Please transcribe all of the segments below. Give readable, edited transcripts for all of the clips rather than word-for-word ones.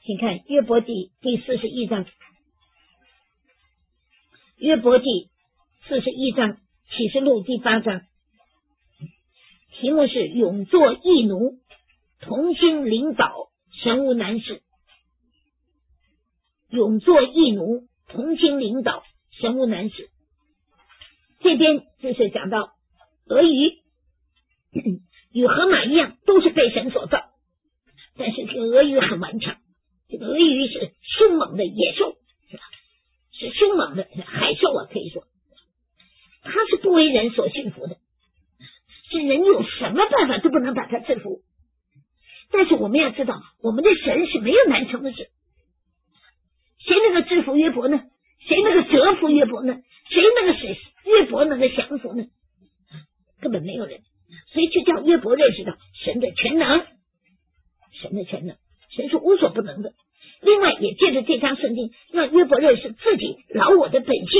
请看约伯记第41章，约伯记41章启示录第8章，题目是永作义奴，同心领导，神无难事。永作义奴，同心领导，神无难事。这边就是讲到俄语与河马一样，都是被神所造，但是这个俄语很顽强，这个俄语是凶猛的野兽，是凶猛的海兽啊，可以说它是不为人所驯服的，是人有什么办法都不能把它制服。但是我们要知道，我们的神是没有难成的事。谁能够制服约伯呢？谁能够折服约伯呢？谁能够使约伯能够降服呢？根本没有人。所以就叫约伯认识到神的全能，神的全能，神是无所不能的。另外也借着这章圣经让约伯认识自己老我的本性，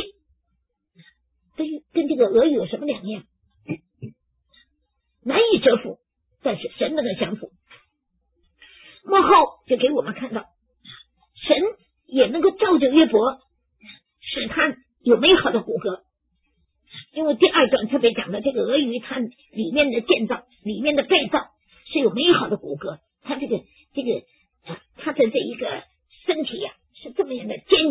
跟这个俄语有什么两样？难以折服，但是神能够降服。幕后就给我们看到神也能够照着约伯使他有美好的骨骼，因为第2段特别讲的这个俄语它里面的建造，里面的被造是有美好的骨骼，它这个它的这一个身体是这么样的坚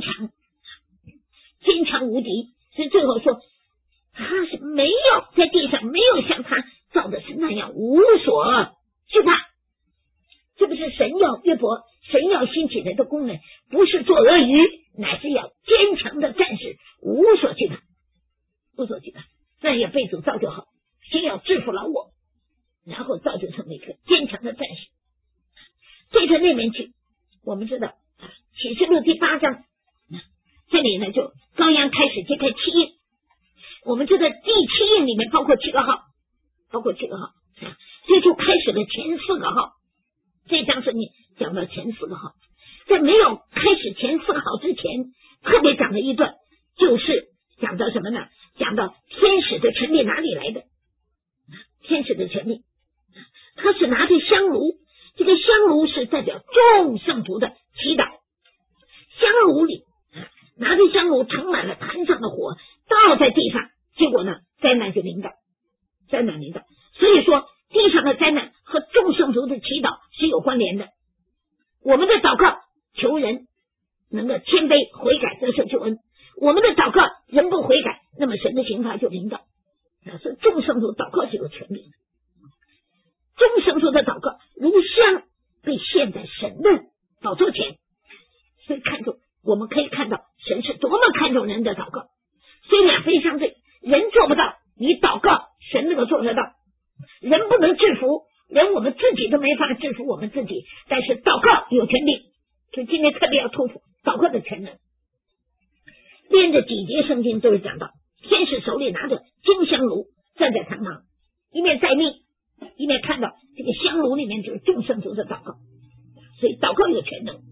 强无敌，所以最后说他是没有在地上没有像他造的是那样无所惧怕。这不是神要约伯，神要兴起来的功能，不是做鳄鱼，乃是要坚强的战士，无所惧怕，无所惧怕。那也被主造就好，先要制服老我，然后造就成为一个坚强的战士。对着那边去，我们知道启示录第8章这里呢，就羔羊开始揭开7印。我们知道第7印里面包括7个号，这就开始了前4个号。这章圣经讲到前4个号，在没有开始前4个号之前，特别讲了一段，就是讲到什么呢？讲到天使的权力哪里来的？天使的权力，他是拿着香炉，这个香炉是代表众圣徒的祈祷，香炉里拿着香炉盛满了坛上的火，倒在地上，结果呢，灾难就临到。所以说地上的灾难和众圣徒的祈祷是有关联的。我们的祷告求人能够谦卑悔改得受救恩，我们的祷告人不悔改，那么神的刑罚就临到。所以众圣徒祷告是有权柄的，众圣徒的祷告如香被献在神的宝座前，所以我们可以看到神是多么看重人的祷告。所以两非相对，人做不到，你祷告神能够做得到。人不能制服，连我们自己都没法制服我们自己，但是祷告有权柄。所以今天特别要突出祷告的全能。连着几节圣经都是讲到天使手里拿着金香炉站在堂旁，一面待命，一面看到这个香炉里面就是众圣徒的祷告。所以祷告有全能，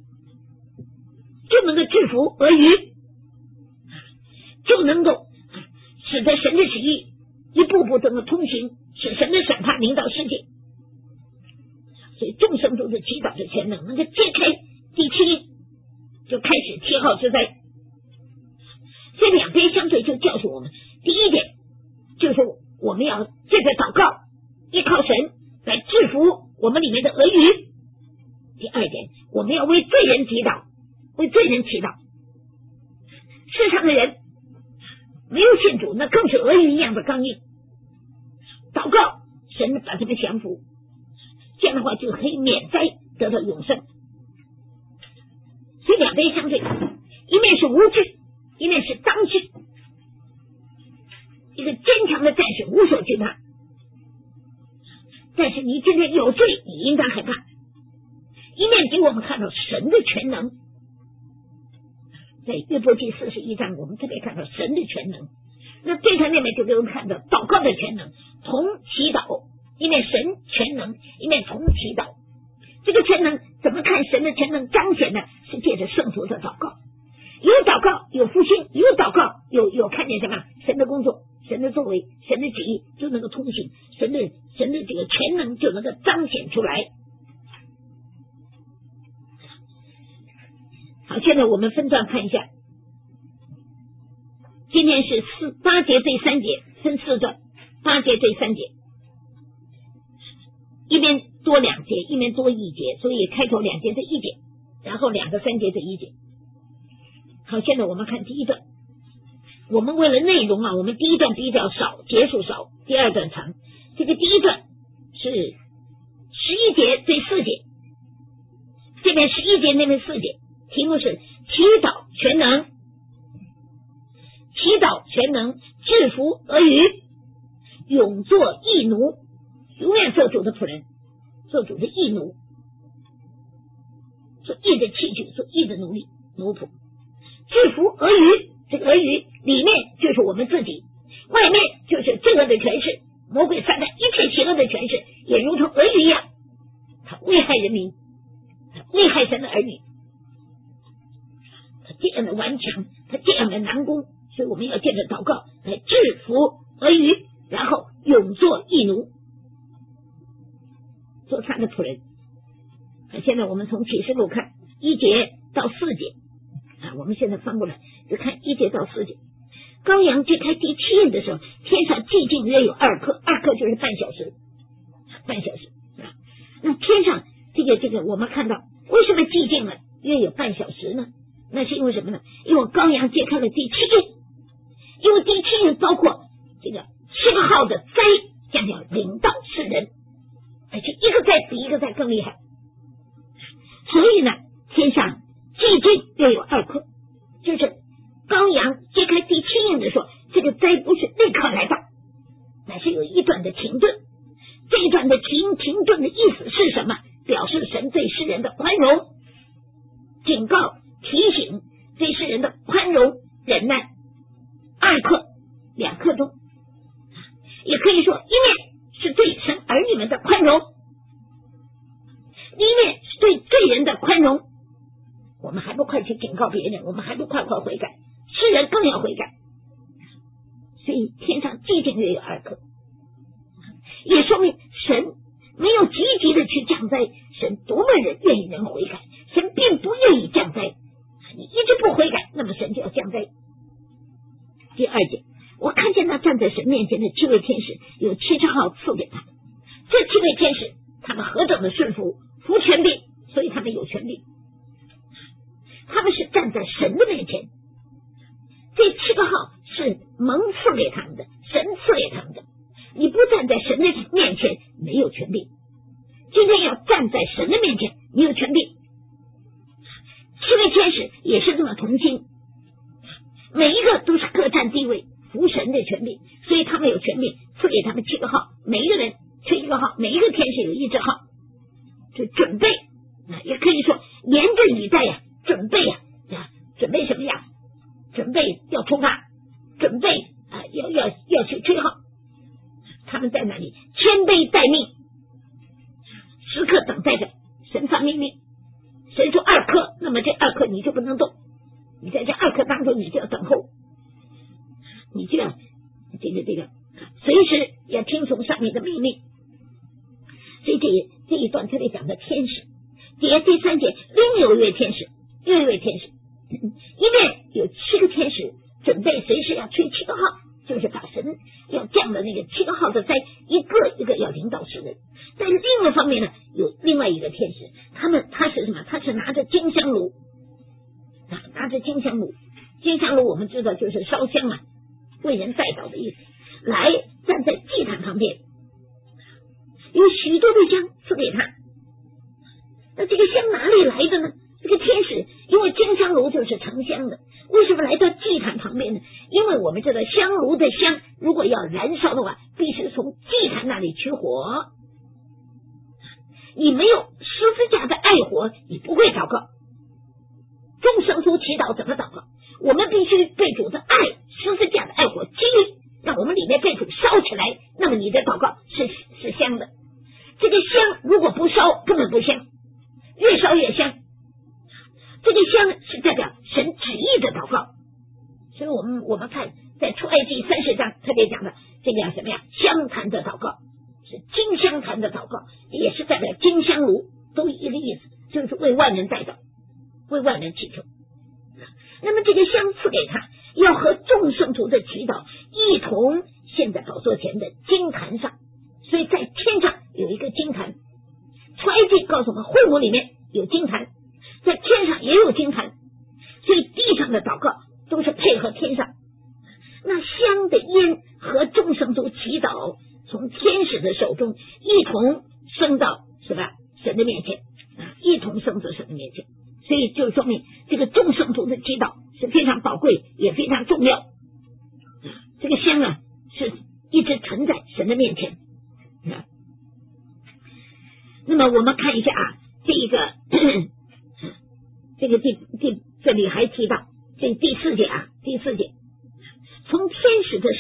就能够制服俄语，就能够使得神的旨意一步步都能通行，使神的审判临到世界。所以众圣徒的祈祷的全能能够揭开第7印，就开始7号之灾。这两边相对就教训我们，第一点就是我们要借着祷告依靠神来制服我们里面的俄语。第2点，我们要为罪人祈祷，为罪人祈祷。世上的人没有信主，那更是俄语一样的刚硬。祷告神把他们降服，这样的话就可以免灾得到永生。所以两边相对，一面是无惧，一面是当惧，一个坚强的战士无所惧怕。但是你今天有罪，你应当害怕。一面给我们看到神的全能，在约伯记41章我们特别看到神的全能。那对他那边就给我们看到祷告的全能，同祈祷，一面神全能，一面同祈祷。这个全能怎么看神的全能彰显呢？是借着圣徒的祷告，有祷告有复兴，有祷告有看见什么？神的工作，神的作为，神的旨意就能够通行，神的这个全能就能够彰显出来。 好，现在我们分段看一下，今天是8节对3节，分4段，8节对3节，一边多2节，一边多1节，所以开头2节对1节，然后2个3节对1节。好，现在我们看第一段，我们为了内容我们第一段比较少，节数少，第二段长。这个第一段是11节对4节，这边11节，那边4节，题目是祈祷全能，祈祷全能，制服俄语，永做义奴，永远做主的仆人，做主的义奴，做义的器具，做义的奴隶奴仆。制服俄语，这个俄语里面就是我们自己，外面就是罪恶的权势，魔鬼撒旦一切邪恶的权势，也如同俄语一样，他危害人民，他危害神的儿女，他这样的顽强，他这样的难攻，所以我们要借着祷告来制服俄语，然后永做义奴，做他的仆人。现在我们从启示录看1节到4节，我们现在翻过来就看1节到4节。羔羊揭开第7印的时候，天上寂静约有2刻，2刻就是半小时。那天上这个我们看到为什么寂静了约有半小时呢？那是因为什么呢？因为羔羊揭开了第7印，因为第7印包括这个7个号的灾将要临到世人，而且一个灾比一个灾更厉害，所以呢天上寂静约有2刻，就是羔羊揭开第7印的时候，这个灾不是立刻来到，乃是有一段的停顿。这一段的停顿的意思是什么？表示神对世人的宽容，警告提醒，对世人的宽容忍耐。2刻2刻钟，也可以说一面是对神儿女们的宽容，一面是对罪人的宽容。我们还不快去警告别人，我们还不快悔改，世人更要悔改。所以天上寂静约有2刻，也说明神没有积极的去降灾，神多么愿意人悔改，神并不愿意降灾，你一直不悔改，那么神就要降灾。第2节，我看见他站在神面前的7位天使，有7号赐给他们，这7位天使他们何等的顺服，服权柄，所以他们有权柄，他们是站在神的面前，这7个号是蒙赐给他们的，神赐给他们的，你不站在神的面前没有权柄，今天要站在神的面前，你有权柄。7位天使也是这么同心，每一个都是各占地位，服神的权柄，所以他们有权柄，赐给他们7个号，每一个人缺1个号，每一个天使有1只号，就准备，也可以说连着以待准备准备什么呀？准备要出发，准备要去吹号。他们在那里谦卑待命，时刻等待着神发命令。神说2刻，那么这2刻你就不能动，你在这2刻当中你就要等候，你就要这个随时要听从上面的命令。所以这一段特别讲的天使。第3节，另有一位天使，一面有7个天使准备随时要吹7个号，就是把神要降的那个7个号的灾一个一个要领导世人。在另一方面呢，有另外一个天使，他是什么？他是拿着金香炉，金香炉我们知道就是烧香为人代祷的意思，来站在祭坛旁边，有许多的香赐给他。那这个香哪里来的呢？这个天使因为金香炉就是盛香的，为什么来到祭坛旁边呢？因为我们知道香炉的香如果要燃烧的话，必须从祭坛那里取火，你没有十字架的爱火，你不会祷告。众圣徒祈祷怎么祷告？我们必须被主的爱，十字架的爱火激励，让我们里面被主烧起来，那么你的祷告是香的。这个香如果不烧根本不香，越烧越香。这个香是代表神旨意的祷告，所以我们看在出埃及30章特别讲的这个叫什么呀？香坛的祷告，是金香坛的祷告，也是代表金香炉，都一个意思，就是为万人代祷，为万人祈求。 那么这个香赐给他，要和众圣徒的祈祷一同献在宝座前的金坛上。所以在天上有一个金坛，出埃及告诉我们会幕里面有金坛，在天上也有金坛，所以地上的祷告都是配合天上。那香的烟和众圣徒祈祷从天使的手中一同升到是吧神的面前一同升到神的面前。所以就说明这个众圣徒的祈祷是非常宝贵也非常重要。这个香是一直存在神的面前。那么我们看一下这里还提到这第四节从天使的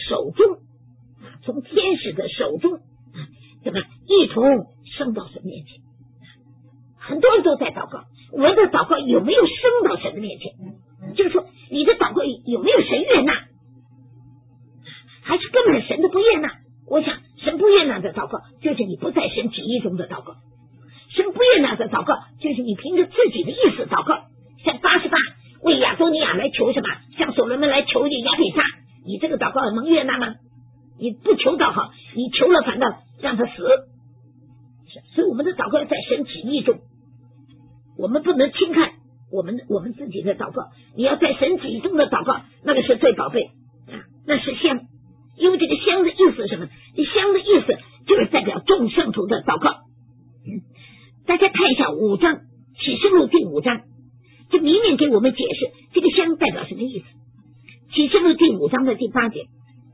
手中怎么一同升到神面前。很多人都在祷告，我们的祷告有没有升到神的面前？就是说你的祷告有没有神悦纳，还是根本神都不悦纳？我想神不悦纳的祷告就是你不在神旨意中的祷告，神不悦纳的祷告就是你凭着自己的意思祷告。像88为亚多尼亚来求什么，像所罗门来求亚比煞，你这个祷告能悦纳吗？你不求祷好，你求了反倒让他死。所以我们的祷告在神旨意中，我们不能轻看我们自己的祷告，你要在神旨意中的祷告，那个是最宝贝那是香。因为这个香的意思是什么？这香的意思就是代表众圣徒的祷告。大家看一下5章启示录第5章，就明明给我们解释这个香代表什么意思。启示录第5章的第8节，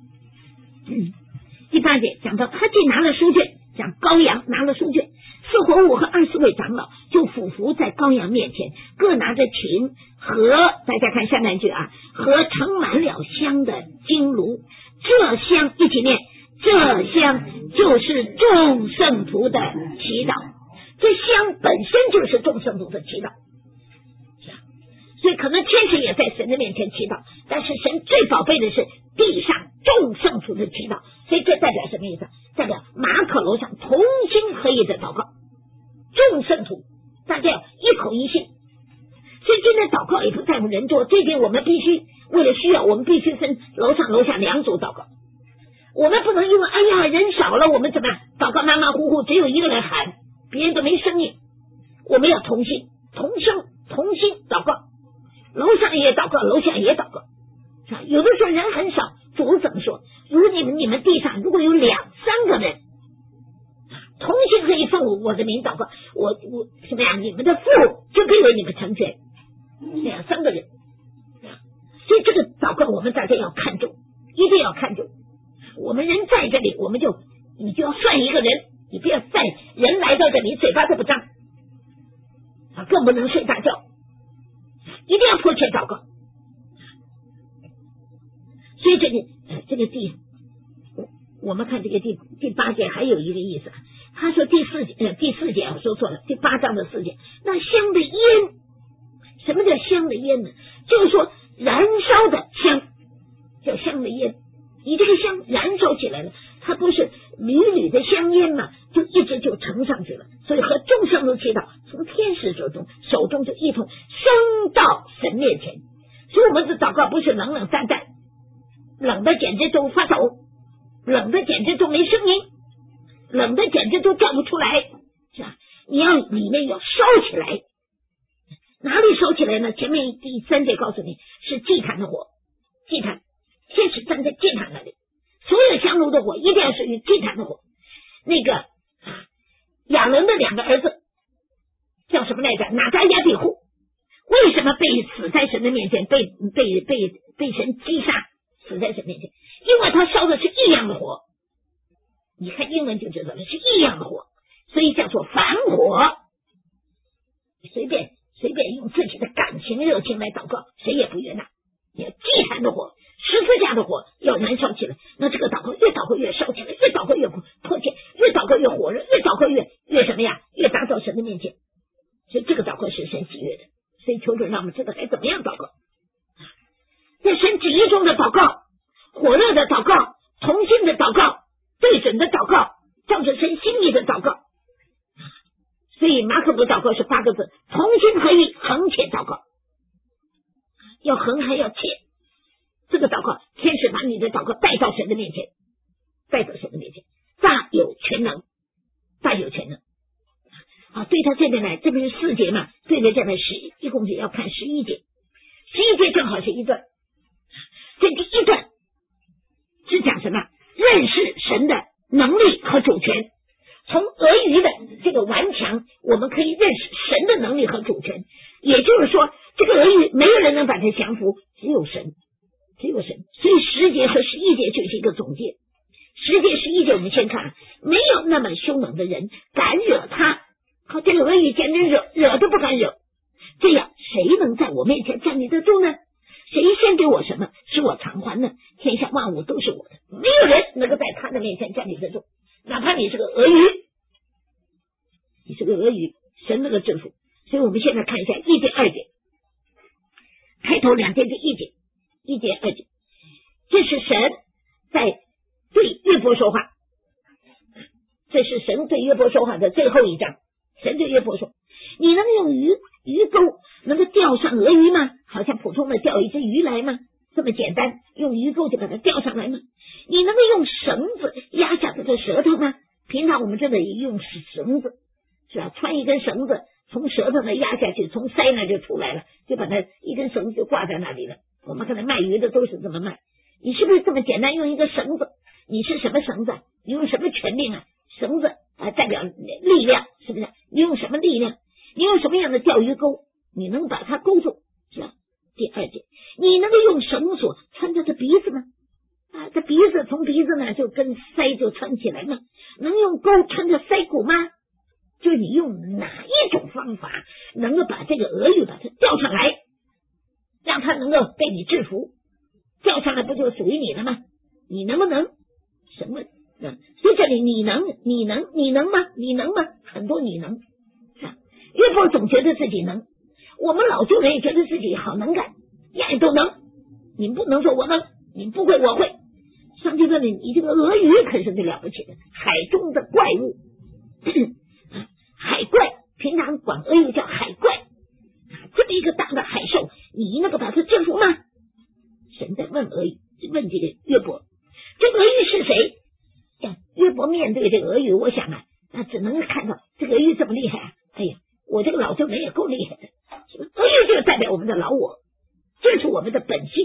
第8节讲到他既拿了书卷，讲羔羊拿了书卷，4活物和24位长老就俯伏在羔羊面前，各拿着琴和大家看下面一句和盛满了香的金炉。这香一起念，这香就是众圣徒的祈祷。这香本身就是众圣徒的祈祷，所以可能天使也在神的面前祈祷，但是神最宝贝的是地上众圣徒的祈祷。所以这代表什么意思？代表马可楼上同心合意的祷告，众圣徒大家一口一心。所以今天祷告也不在乎人多，这边我们必须为了需要，我们必须分楼上楼下2组祷告。我们不能因为人少了，我们怎么样祷告马马虎虎，只有一个人喊，别人都没声音。我们要同心同声同心祷告，楼上也祷告，楼下也祷告。有的时候人很少，主怎么说？如果你们地上如果有2、3个人同心可以奉我的名祷告，我什么呀？你们的父就可以为你们成全。2、3个人，所以这个祷告我们大家要看重，一定要看重。我们人在这里，你就要算一个人，你不要在人来到这里嘴巴都不张更不能睡大觉，一定要迫切祷告。所以这个我们看这个第8节还有一个意思，他说第四节我说错了，第8章的4节，那香的烟，什么叫香的烟呢？就是说燃烧的香叫香的烟。你这个香燃烧起来了，它不是缕缕的香烟嘛，就一直就呈上去了。所以和众圣徒祈祷，从天使手中就一同升到神面前。所以我们的祷告不是冷冷淡淡，冷的简直都发抖，冷的简直都没声音，冷的简直都叫不出来，是吧？你要里面要烧起来。哪里烧起来呢？前面第3节告诉你是祭坛的火，祭坛天使站在祭坛那里，所有香炉的火一定要属于祭坛的火。那个亚伦的2个儿子叫什么来着？拿达亚比户，为什么被死在神的面前，被神击杀，死在神面前？因为他烧的是异样的火，你看英文就知道了，是异样的火，所以叫做反火。随便用自己的感情热情来祷告，谁也不悦纳。你要祭坛的火，十字架的火要燃烧起来，那这个祷告越祷告越烧起来，越祷告越迫切，越祷告越火热，越祷告越什么呀？越达到神的面前。所以这个祷告是神喜悦的。所以求主让我们知道该怎么样祷告，在神旨意中的祷告，火热的祷告，同心的祷告，对准的祷告，照着神心意的祷告。所以马可福祷告是8个字，同心合意，恒且祷告，要恒不是4节嘛，对着这边一共是要看11节，11节正好是一段。这第一段是讲什么？认识神的能力和主权。从俄语的这个顽强，我们可以认识神的能力和主权，也就是说，这个俄语没有人能把它降服，只有神。所以10节和11节就是一个总结。10节11节我们先看，没有那么凶猛的人敢惹他，好，这个俄语简直惹都不敢惹。这样谁能在我面前站立得住呢？谁先给我什么，是我偿还的，天下万物都是我的，没有人能够在他的面前站立得住。哪怕你是个俄语，神那个制服。所以我们现在看一下1节2节，开头2节的1节，1节2节，这是神在对约伯说话，这是神对约伯说话的最后一章。神对约伯说，你能用鱼钩能够钓上俄鱼吗？好像普通的钓一只鱼来吗？这么简单，用鱼钩就把它钓上来吗？你能够用绳子压下它的舌头吗？平常我们这里用绳子，是吧？穿一根绳子从舌头那压下去，从腮那就出来了，就把它一根绳子就挂在那里了。我们可能卖鱼的都是这么卖。你是不是这么简单用一个绳子？你是什么绳子？你用什么权柄啊？绳子代表力量，是不是？你用什么力量？你用什么样的钓鱼钩？你能把它勾住，是吧？第2节，你能够用绳索穿它的鼻子吗？这鼻子从鼻子呢就跟腮就穿起来吗？能用钩穿它腮骨吗？就是你用哪一种方法能够把这个俄语把它钓上来，让它能够被你制服？钓上来不就属于你了吗？你能不能？什么？所以这里你能吗？你能吗？很多你能。约伯总觉得自己能，我们老旧人也觉得自己好能干，样样都能。你不能说我能，你不会我会。上帝说你这个俄语可是最了不起的，海中的怪物，海怪，平常管俄语叫海怪，这么一个大的海兽，你能够把它征服吗？神在问俄语，问这个约伯，这个俄语是谁？约伯面对这个俄语，我想只能看到这个俄语这么厉害哎呀，我这个老旧人也够厉害的。俄语就代表我们的老我，这是我们的本性，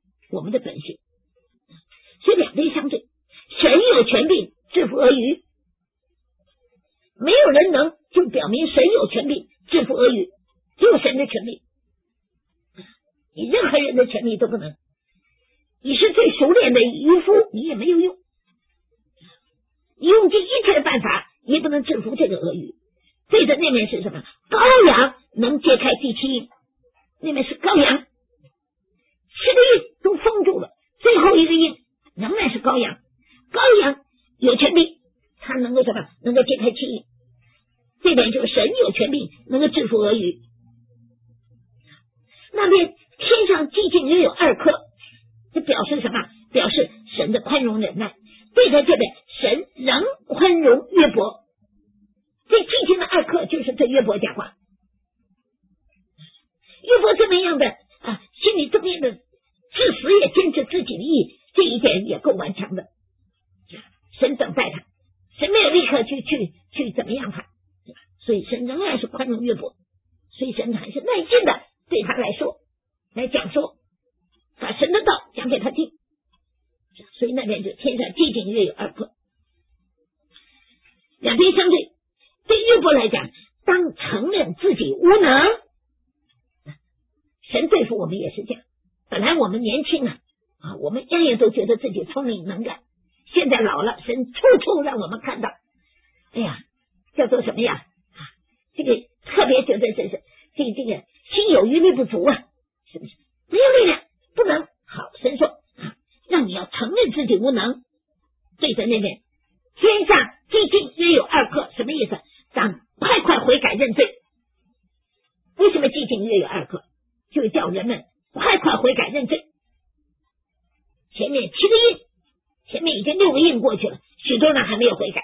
所以两边相对，神有权柄制服俄语，没有人能，就表明神有权柄制服俄语，只有神的权柄，你任何人的权柄都不能。你是最熟练的渔夫，你也没有用，你用尽一切的办法也不能制服这个俄语。对着那面是什么？羔羊能揭开第7印，那面是羔羊，7个印都封住了，最后一个印仍然是羔羊。羔羊有权柄，他能够什么？能够揭开7印。这边就是神有权柄能够制服俄语。那边天上寂静约有2刻，这表示什么？表示神的宽容忍耐。对着这边神仍宽容约伯，这寂静的2刻就是对约伯讲话。约伯这么样的心里这么样的至死也坚持自己的意义，这一点也够顽强的。神等待他，神没有立刻去怎么样他，所以神仍然是宽容约伯，所以神还是耐心的对他来讲说，把神的道讲给他听。所以那边就天上寂静约有2刻，两边相对。对约伯来讲，当承认自己无能。神对付我们也是这样，本来我们年轻我们样样都觉得自己聪明能干，现在老了，神处处让我们看到，叫做什么呀？这个特别觉得这个心有余力不足是不是？没有力量，不能。好，神说让你要承认自己无能。对着那边天上寂静约有2刻，什么意思？让快快悔改认罪。为什么寂静约有2刻？就叫人们快快悔改认罪。前面7个印，前面已经6个印过去了，许多人还没有悔改，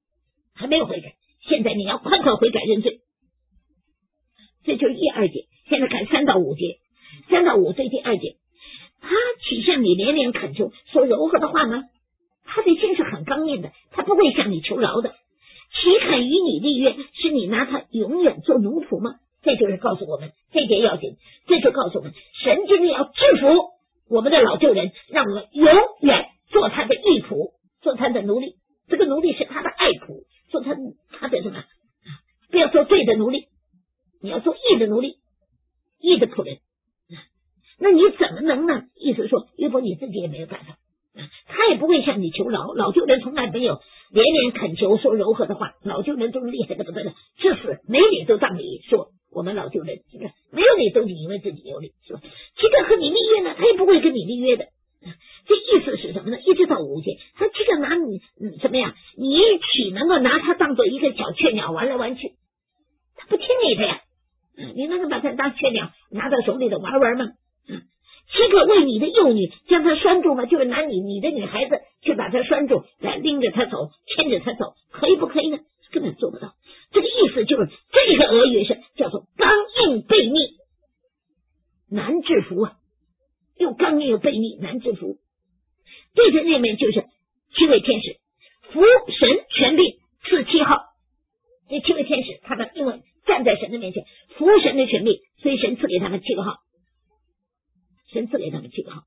现在你要快快悔改认罪。这就是1、2节。现在看3到5节，3到5节第2节，他岂向你连连恳求说柔和的话吗？他的心是很刚硬的，他不会向你求饶的。岂肯与你立约，是你拿他永远做奴仆吗？这就是告诉我们这点要紧，这就告诉我们神今天要制服我们的老旧人，让我们永远做他的义仆，做他的奴隶。这个奴隶是他的爱仆，做他的什么？不要做罪的奴隶，你要做义的奴隶，义的仆人。那你怎么能呢？意思说约伯你自己也没有办法，他也不会向你求饶。老旧人从来没有连连恳求说柔和的话，老旧人都是厉害的不得了，至死没理都当理说我们老旧人是不是没有理都以为自己有理，是吧？岂敢和你立约呢？他也不会跟你立约的。这意思是什么呢？一直到5节，他岂敢拿你什么呀？你岂能够拿他当做一个小雀鸟玩来玩去？他不听你的呀，你能够把他当雀鸟拿到手里的玩玩吗？岂可为你的幼女将他拴住吗？就是拿你的女孩子去把他拴住，来拎着他走，牵着他走，可以不可以呢？根本做不到。这个意思就是这个俄语是叫做刚硬悖逆，难制服啊，又刚硬又悖逆，难制服。对着那面就是7位天使，服神权柄赐7号。这7位天使他们因为站在神的面前服神的权柄，所以神赐给他们7个号，神赐给他们7个号。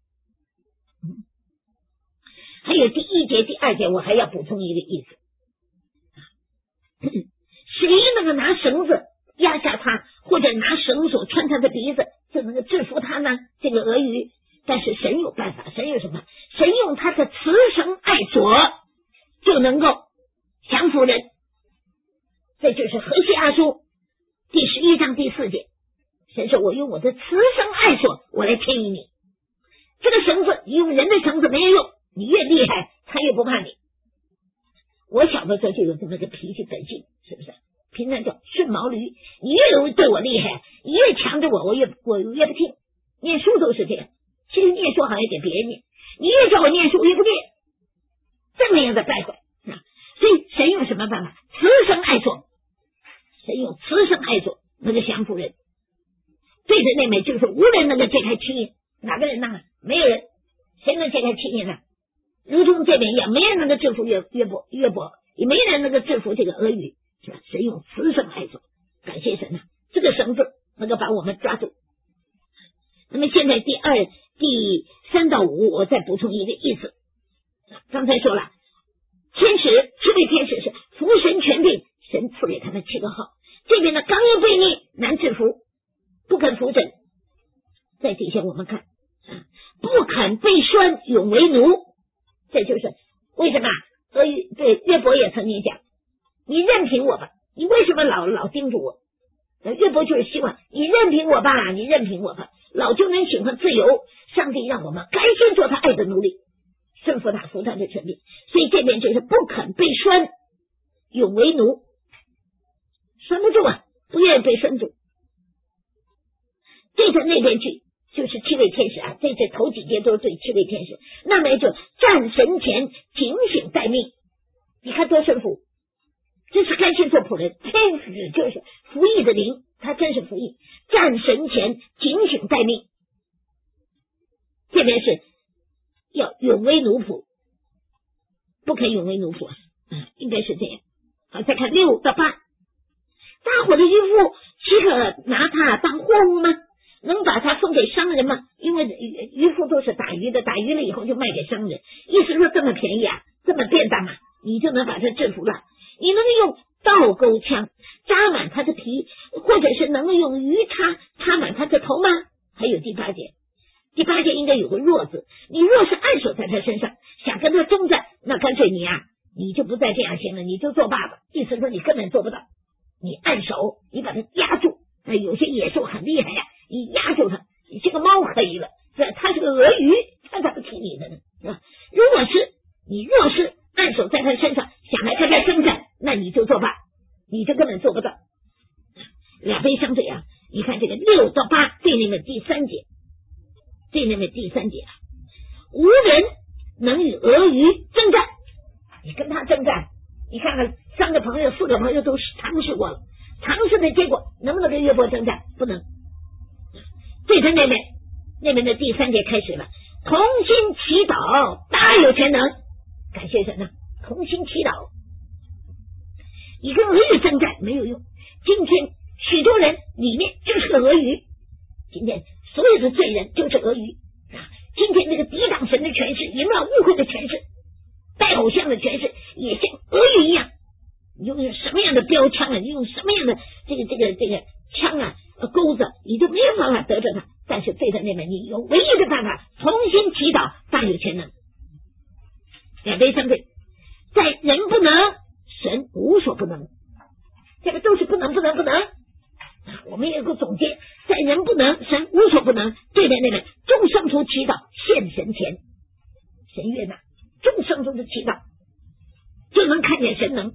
还有第1节第2节我还要补充一个意思，谁能够拿绳子压下他，或者拿绳索穿他的鼻子，就能够制服他呢？这个俄语，但是神有办法，神有什么？神用他的慈绳爱索就能够降服人。这就是何西阿书第11章第4节，神说我用我的慈绳爱索我来牵引你。这个绳子用人的绳子没有用，你越厉害他越不怕你。我小的时候就有这么个脾气本性，是不是？平常叫顺毛驴，你越对我厉害，你越强着我越不听。念书都是这样，其实念书好像给别人念，你越叫我念书越不念，这么样的败坏所以神用什么办法？慈绳爱索，神用慈绳爱索能够降服人。对着那面就是无人能够解开七印，哪个人呢？没有人，谁能解开七印呢？如同这边一样，没人能够制服约伯，也没人能够制服这个俄语，是吧？神用慈绳爱索，感谢神这个绳子能够把我们抓住。那么现在第3到5我再补充一个意思，刚才说了天使7位天使是服神权柄，神赐给他们7个号。这边的刚硬悖逆难制服，不肯服神。在底下我们看不肯被拴永为奴，这就是为什么俄语对约伯也曾经讲，你任凭我吧，你为什么老盯住我？约伯就是希望你任凭我吧，你任凭我吧。老就能喜欢自由，上帝让我们甘心做他爱的奴隶，顺服他服他的权利。所以这边就是不肯被拴永为奴，拴不住不愿意被拴住。对着那边去就是7位天使这头几节都是对7位天使。那么就站神前警醒待命，你看多顺服，这是甘心做仆人。天使就是服役的灵，他真是服役，站神前警醒待命。这边是要永为奴仆，不可以永为奴仆应该是这样。好，再看6到8，大伙的渔夫岂可拿他当货物吗？能把它送给商人吗？因为渔夫都是打鱼的，打鱼了以后就卖给商人，意思说这么便宜这么便当你就能把它制服了。你能用倒钩枪扎满他的皮，或者是能够用鱼叉插满他的头吗？还有第8节，第8节应该有个若字，你若是按手在他身上，想跟他征战，那干脆你就不再这样行了，你就作罢吧。意思说你根本做不到，你按手，你把他压住。有些野兽很厉害你压住他，你这个猫可以了，他是个鳄鱼，他咋不听你的呢？是吧？你若是按手在他身上，想来跟他征战，那你就作罢，你就根本做不到。两边相对你看这个6到8对那边第3节，无人能与俄鱼征战。你跟他征战，你看看3个朋友4个朋友都尝试过了，尝试的结果能不能跟约伯征战？不能。对着那边的第3节开始了，同心祈祷大有全能，感谢神同心祈祷。 你跟俄语征战没有用。今天许多人里面就是个俄语，今天所有的罪人就是俄语啊！今天这个抵挡神的权势，淫乱误会的权势，拜偶像的权势，也像俄语一样。你用什么样的标枪啊？你用什么样的这个枪啊钩子，你都没有办法得着他。但是对他那边，你有唯一的办法，重新祈祷，大有全能。两杯相对，在人不能，神无所不能。这个都是不能。我们有个总结，在人不能，神无所不能。对待那个众圣徒祈祷献神前，神悦纳众圣徒的祈祷，就能看见神能。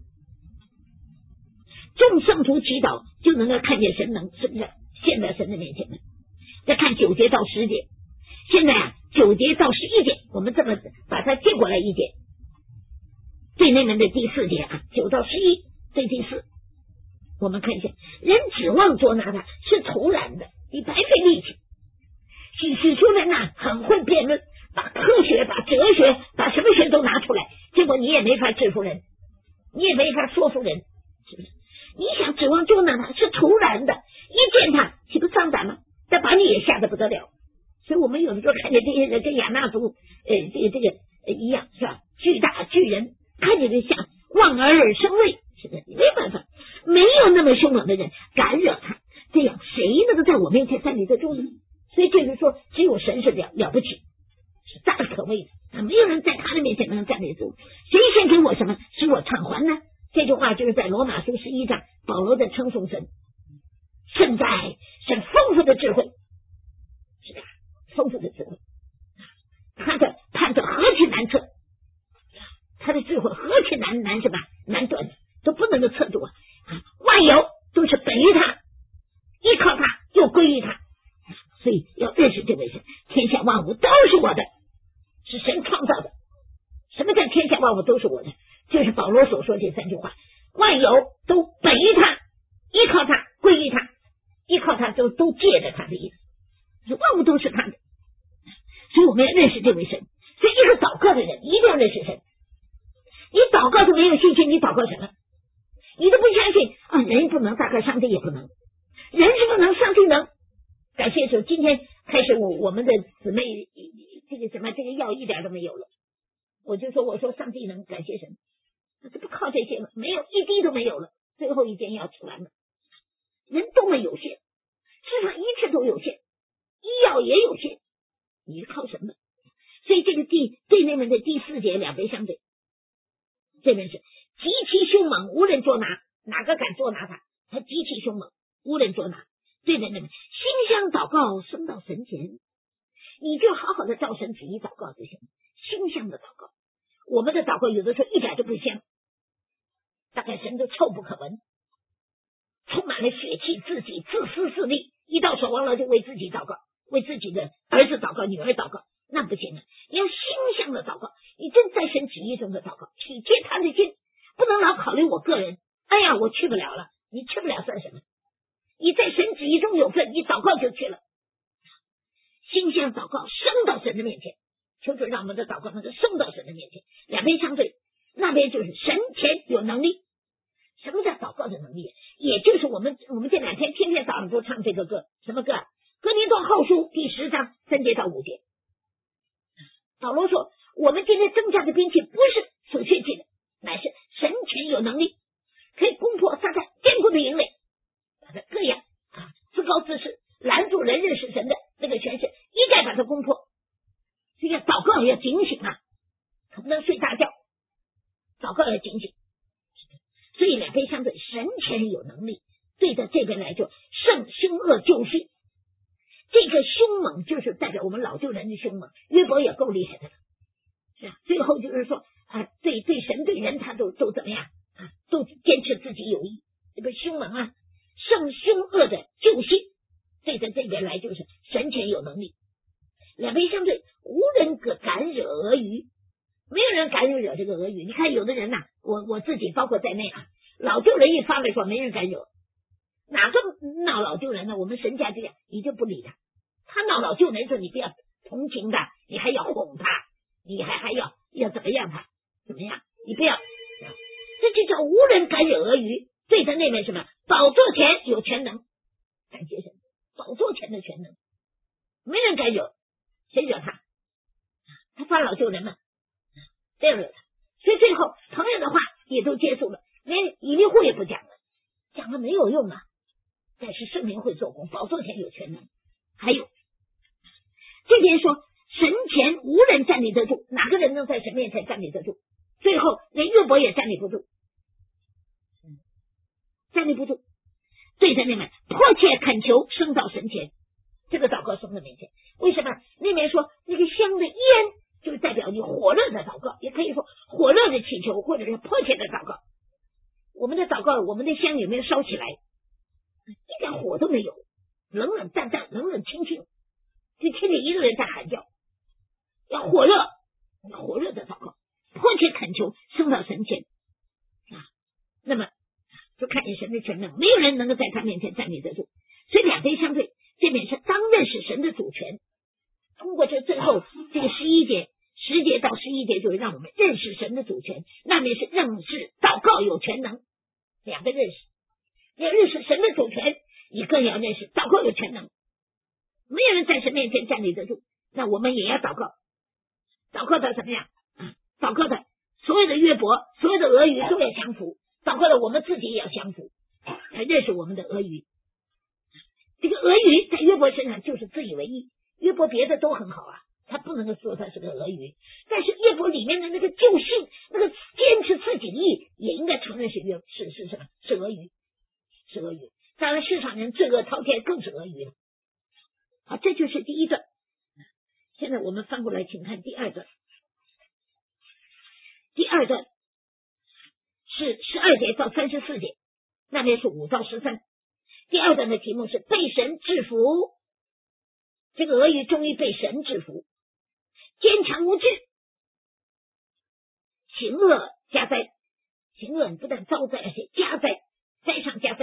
众圣徒祈祷就能够看见神能，是不是献在神的面前呢？再看9节到10节，现在9节到11节，我们这么把它接过来一节，对内门的第4节9到11对第4，我们看一下，人指望捉拿他是徒然的，你白费力气。许多人很会辩论，把科学把哲学把什么学都拿出来，结果你也没法制服人，你也没法说服人，是不是？你想指望捉拿他是徒然的，一见他岂不丧胆吗？但把你也吓得不得了。所以我们有的时候看见这些人跟亚纳族这个一样，是吧？巨大巨人，看见就像望而生畏，是的，没办法，没有那么凶猛的人敢惹他，这样谁能够在我面前站立得住呢？所以就是说，只有神是了不起，是大可畏的，没有人在他的面前能站立得住。谁先给我什么，使我偿还呢？这句话就是在罗马书11章保罗的称颂神，圣在神丰富的智慧，是的，丰富的智慧，他的判断何其难测，他的智慧何其难什么难断的，都不能够测度万有都是本于他，依靠他又归于他，所以要认识这位神，天下万物都是我的，是神创造的。什么叫天下万物都是我的？就是保罗所说这3句话，万有都本于他，依靠他归于他，依靠他都借着他的意思，万物都是他的。所以我们要认识这位神。所以一个祷告的人一定要认识神。你祷告都没有信心，你祷告什么？你都不相信人不能，大概上帝也不能，人是不能，上帝能。感谢主，今天开始我们的姊妹这个药一点都没有了，我说上帝能，感谢神，这不靠这些了，没有一滴都没有了，最后一件药吃完了。人都没有限，世上一切都有限，医药也有限，你是靠什么？所以这个对内门的第4节两杯相对，这边是极其凶猛，无人捉拿，哪个敢捉拿他？他极其凶猛，无人捉拿。对内门馨香祷告升到神前，你就好好的照神旨意祷告就行，馨香的祷告。我们的祷告有的时候一点都不香，大概神都臭不可闻，充满了血气，自己自私自利，一到守望了就为自己祷告，为自己的儿子祷告，女儿祷告，那不行了。你要馨香的祷告，你真在神旨意中的祷告，体贴他的心，不能老考虑我个人。哎呀，我去不了了，你去不了算什么？你在神旨意中有份，你祷告就去了。馨香祷告升到神的面前，求主让我们的祷告能够升到神的面前。两边相对，那边就是神前有能力。什么叫祷告的能力？也就是我们这2天天天早上都唱这个歌，什么歌？哥林多后书第10章3节到5节。保罗说，我们今天增加的兵器不是属血气的，乃是神前有能力，可以攻破撒旦坚固的营垒，把它各样自高自视拦住人认识神的那个权势，一概把它攻破。所以要祷告要警醒可不能睡大觉，祷告要警醒。所以两边相对，神前有能力，对着这边来就胜凶恶救世。这个凶猛就是代表我们老旧人的凶猛，约伯也够厉害的了，是吧？最后就是说对神对人他都怎么样都坚持自己有益，这个凶猛胜凶恶的救世，对着这边来就是神前有能力。两边相对，无人敢惹俄语，没有人敢惹这个俄语。你看有的人我自己包括在内老旧人一发来说没人敢惹，哪个闹老旧人呢？我们神家这样，你就不理他，他闹老旧人说你不要同情他，你还要哄他，你还要怎么样他怎么样，你不要，这就叫叫无人敢惹俄语。对着那边什么宝座前有全能，感觉什么宝座前的全能，没人敢惹，谁惹他？他发老救人嘛，这样惹他。所以最后朋友的话也都结束了，连以利户也不讲了，讲了没有用啊。但是圣灵会做工，宝座前有全能。还有这边说神前无人站立得住，哪个人能在神面前站立得住？最后连约伯也站立不住，站立不住。对着那边迫切恳求升到神前，这个祷告升到面前。为什么？那边说那个香的烟就是代表你火热的祷告，也可以说火热的祈求，或者是迫切的祷告。我们的祷告，我们的香有没有烧起来？一点火都没有，冷冷淡淡，冷冷清清，就听见一个人在喊叫。要火热，火热的祷告，迫切恳求升到神前啊。那么就看见神的全能，没有人能够在他面前站立得住。所以两边相对，这边是当认识神的主权。通过这最后这个10节到11节，就是让我们认识神的主权，那边是认识祷告有全能，两个认识。要认识神的主权，你更要认识祷告有全能。没有人在神面前站立得住，那我们也要祷告。祷告的怎么样？祷告的所有的约伯，所有的俄语都要降服，祷告的我们自己也要降服，才认识我们的俄语。这个俄语在约伯身上就是自以为意，约伯别的都很好啊，他不能够说他是个俄语，但是约伯里面的那个救性，那个坚持自己的意，也应该承认是什么？是俄语，是俄语。当然世上人罪恶滔天，更是俄语了。好，这就是第一段。现在我们翻过来，请看第二段。第二段是12节到34节，那边是5到13。第二段的题目是被神制服，这个俄语终于被神制服，坚强无惧，行恶加灾，行恶不但遭灾，而且加灾，灾上加灾。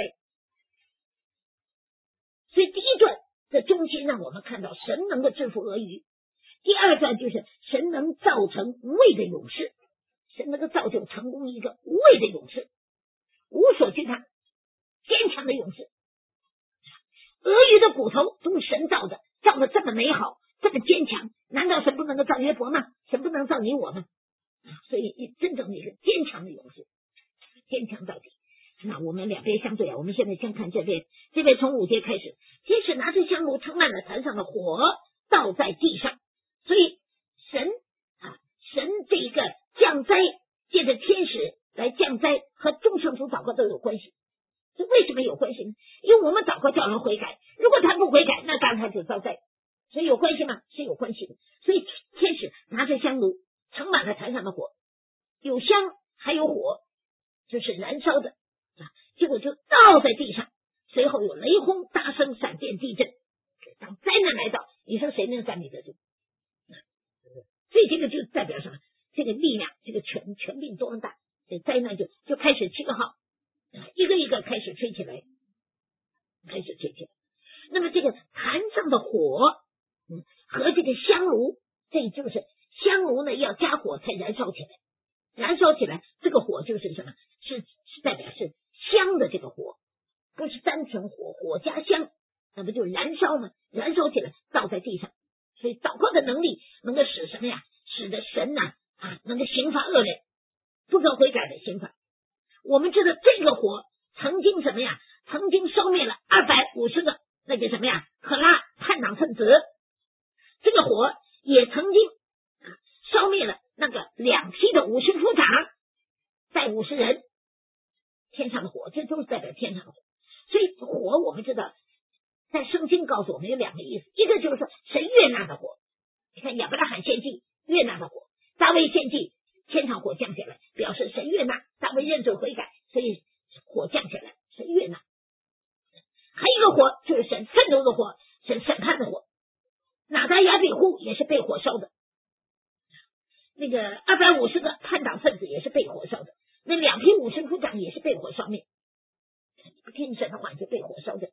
所以第一段的中间让我们看到神能够制服俄语，第二段就是神能造成无畏的勇士，神能够造就成功一个无畏的勇士，无所惧怕，坚强的勇士。俄语的骨头都是神造的，造的这么美好，这么坚强，难道神不能够造约伯吗？神不能造你我吗？所以真正的一个坚强的勇士，坚强到底。那我们两边相对啊，我们现在先看这边，这边从5节开始，天使拿着香炉盛满了坛上的火，倒在地上。所以神这一个降灾，借着天使来降灾，和众圣徒祷告都有关系。这为什么有关系呢？因为我们祷告叫人悔改，如果他不悔改，那当然他就遭灾。所以有关系吗？是有关系的。所以天使拿着香炉盛满了坛上的火，有香还有火，就是燃烧的，结果就倒在地上，随后有雷轰、大声、闪电、地震。当灾难来到，你说谁能站立得住？所以这个就代表什么？这个力量，这个权柄多大？这灾难就开始7个号，一个一个开始吹起来，开始吹起来。那么这个坛上的火，和这个香炉，这就是香炉呢要加火才燃烧起来，燃烧起来，这个火就是什么？是代表是香的这个火，不是单纯火，火加香，那不就燃烧吗？燃烧起来倒在地上。所以祷告的能力能够使什么呀？使得神能够刑罚恶人，不可悔改的刑罚。我们知道这个火曾经什么呀？曾经烧灭了250个那个什么呀？可拉叛党分子。这个火也曾经烧灭了那个2批的50夫长，带50人。天上的火，这都是代表天上的火。所以火我们知道在圣经告诉我们有2个意思，一个就是说神悦纳的火，你看亚伯拉罕献祭悦纳的火，大卫献祭天上火降下来，表示神悦纳，大卫认罪悔改，所以火降下来，神悦纳。还有一个火就是神愤怒的火，神审判的火。拿达亚比户也是被火烧的，那个250个叛党分子也是被火烧的，那2批50夫长也是被火烧灭，不听神的话就被火烧的。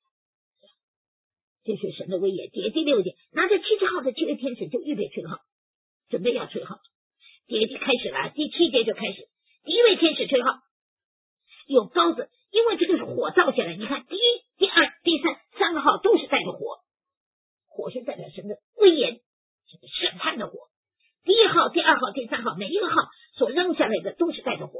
这是神的威严。第6节，拿着7号的7位天使就预备吹号，准备要吹号。开始了，第7节就开始，第1位天使吹号， 有刀子，因为这个是火造下来，你看第一、第二、第三3个号都是带着火，火是代表神的威严，审判的火。第1号、第2号、第3号，每一个号所扔下来的都是带着火，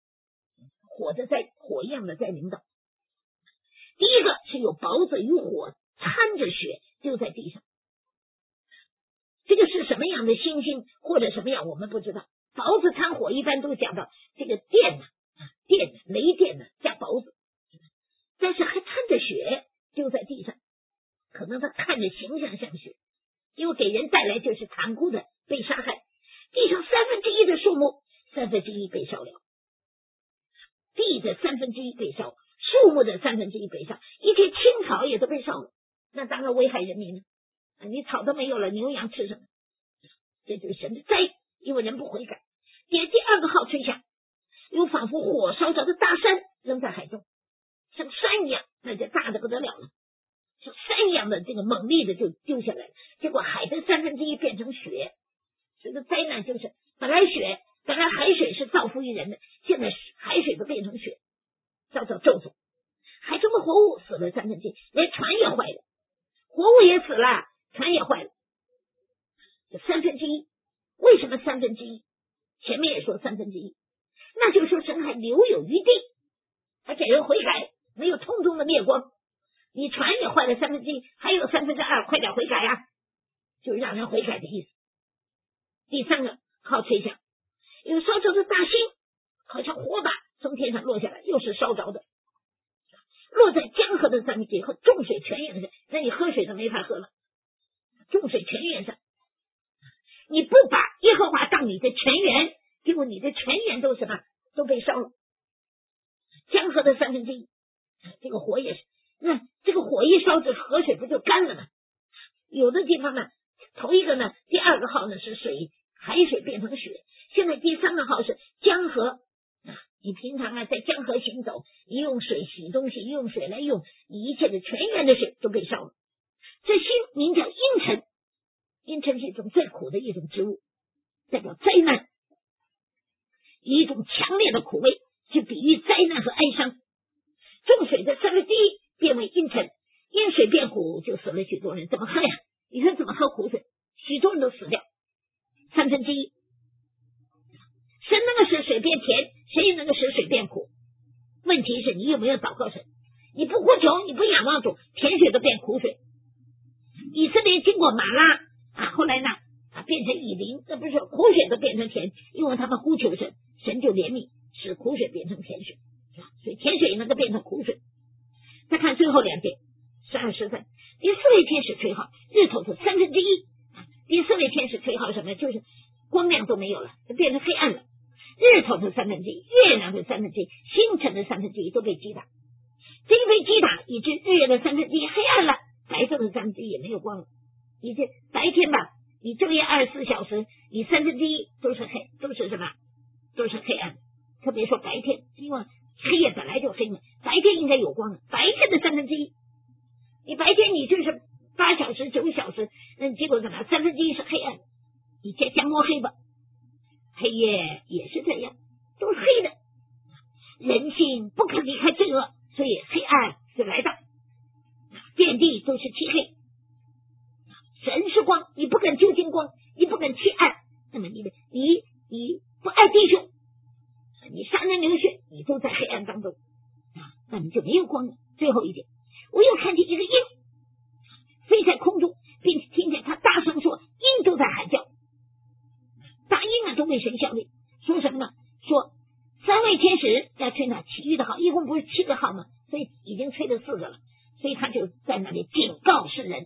火一样的在领导。第一个是有雹子与火掺着血丢在地上，这个是什么样的星星或者什么样我们不知道。雹子掺火一般都讲到这个电雷电加雹子，但是还掺着血丢在地上，可能他看着形象像血，因为给人带来就是残酷的被杀害。地上1/3的树木1/3被烧了，地的1/3被烧，树木的1/3被烧，一片青草也都被烧了，那当然危害人民了。你草都没有了，牛羊吃什么？这就是神的灾，因为人不悔改。第2个号吹响，有仿佛火烧着的大山扔在海中，像山一样，那就大的不得了了，像山一样的这个猛力的就丢下来了，结果海的1/3变成雪。这个灾难就是本来海水是造福于人的，现在海水都变成雪，叫做咒诅。海中的活物死了1/3，连船也坏了，活物也死了，船也坏了。这1/3，为什么1/3？前面也说1/3，那就是说神还留有余地，还给人悔改，没有通通的灭光。你船也坏了1/3，还有2/3，快点悔改啊，就让人悔改的意思。第3个号吹响，有烧着的大星，好像火把从天上落下来，又是烧着的，落在江河的3/3和众水泉源上，那你喝水都没法喝了。众水泉源上，你不把耶和华当你的泉源，结果你的泉源都什么都被烧了。江河的1/3，这个火也是，那这个火一烧，这河水不就干了吗？有的地方呢，头一个呢，第2个号呢是海水变成雪，现在第3个号是江河。你平常在江河行走，你用水洗东西，用水来用，你一切的泉源的水都被烧了。这星名叫阴沉，阴沉是一种最苦的一种植物，代表灾难，以一种强烈的苦味去比喻灾难和哀伤。众水的1/3变为阴沉，因水变苦，就死了许多人。怎么喝呀？你说怎么喝苦水？许多人都死掉。1/3，神能够使水变甜，谁能够使水变苦？问题是你有没有祷告神？你不呼求，你不仰望主，甜水都变苦水。以色列经过马拉后来呢变成以琳，那不是苦水都变成甜，因为他们呼求神，神就怜悯，使苦水变成甜水，所以甜水能够变成苦水。再看最后2节，12、13，第4位天使吹号，日头是1/3。第4位天使吹号什么？就是光亮都没有了，就变成黑暗了。日头的1/3，月亮的1/3，星辰的1/3都被击打。这个被击打，以致日月的1/3黑暗了，白色的1/3也没有光了。你这白天吧，你昼夜24小时，你1/3都是黑，都是什么？都是黑暗。特别说白天，因为黑夜本来就黑嘛，白天应该有光的。白天的1/3，你白天你就是8小时、9小时，那结果怎么？1/3是黑暗，你加摸黑吧。黑夜也是这样，都是黑的。人性不肯离开罪恶，所以黑暗是来的，遍地都是漆黑。神是光，你不肯就近光，你不肯弃暗，那么你不爱弟兄，你杀人流血，你都在黑暗当中，那你就没有光了。最后一点，我又看见一个鹰飞在空中，并且听见他大声说，鹰都在喊叫。大鹰都为神效力，说什么呢？说3位天使要吹那其余的号，一共不是7个号吗？所以已经吹了4个了，所以他就在那里警告世人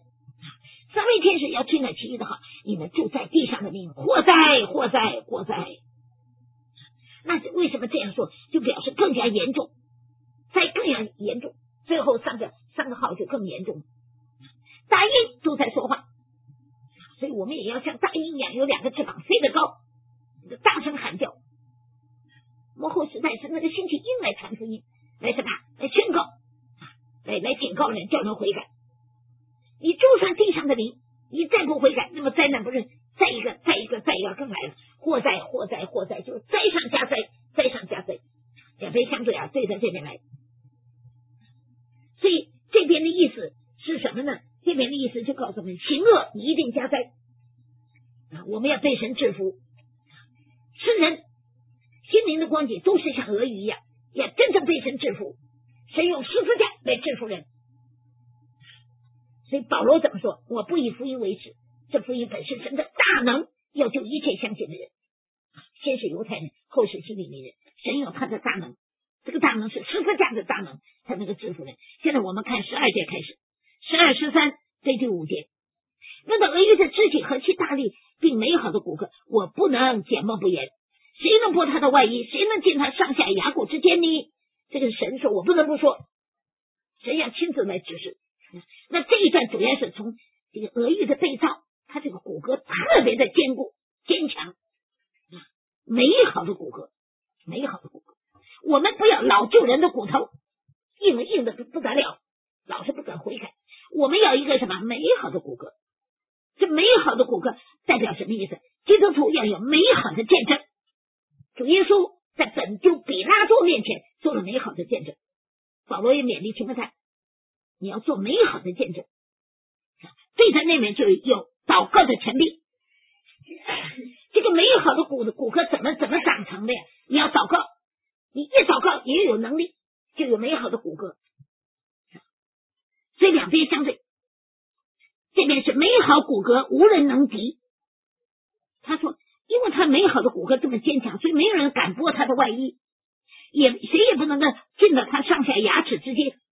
，3位天使要吹那其余的号，你们住在地上的民，祸哉祸哉祸哉。那为什么这样说？就表示更加严重，再更加严重，最后三个号就更严重。大鹰都在说话，所以我们也要像大鹰一样，有2个翅膀飞得高，大声喊叫。末后时代是那个兴起鹰来传福音，来什么？来宣告，来警告人，叫人悔改。你住上地上的灵，你再不悔改，那么灾难不是再一个更来了，祸灾祸灾祸灾，就是灾上加灾，灾上加灾。 甲非相对对到这边来。所以这边的意思是什么呢？这边的意思就告诉我们，行恶一定加灾我们要被神制服。世人心灵的光景都是像鳄鱼一样，要真正被神制服。神用十字架来制服人。所以保罗怎么说？我不以福音为耻，这福音本是神的大能，要救一切相信的人。先是犹太人，后是希利尼人。神有他的大能，这个大能是十字架的大能才能够制服人。现在我们看12节开始，12、13这第5节，论到鳄鱼的肢体和其大力并美好的骨骼，我不能缄默不言。谁能剥他的外衣？谁能进他上下牙骨之间呢？这个神说，我不能不说，神要亲自来指示。那这一段主要是从这个鳄鱼的被造，它这个骨骼特别的坚固坚强，美好的骨骼，美好的骨骼。我们不要老救人的骨头，硬的不得了，老是不敢悔改。我们要一个什么美好的骨骼？这美好的骨骼代表什么意思？基督徒要有美好的见证。主耶稣在本丢比拉多面前做了美好的见证，保罗也勉励提摩太，你要做美好的见证。对他那边就有祷告的权利。这个美好的骨骼怎么长成的呀？你要祷告，你一祷告也有能力，就有美好的骨骼。所以两边相对，这边是美好骨骼无人能敌。他说因为他美好的骨骼这么坚强，所以没有人敢剥他的外衣，谁也不能够进到他上下牙齿之间。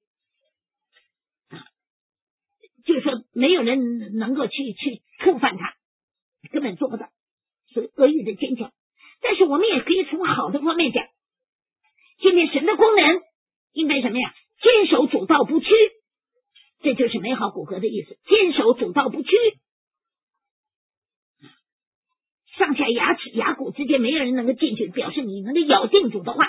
就是说没有人能够去触犯他，根本做不到。所以鳄鱼的坚强。但是我们也可以从好的方面讲，今天神的功能应该什么呀？坚守主道不屈，这就是美好骨骼的意思。坚守主道不屈，上下牙骨之间没有人能够进去，表示你能够咬定主的话。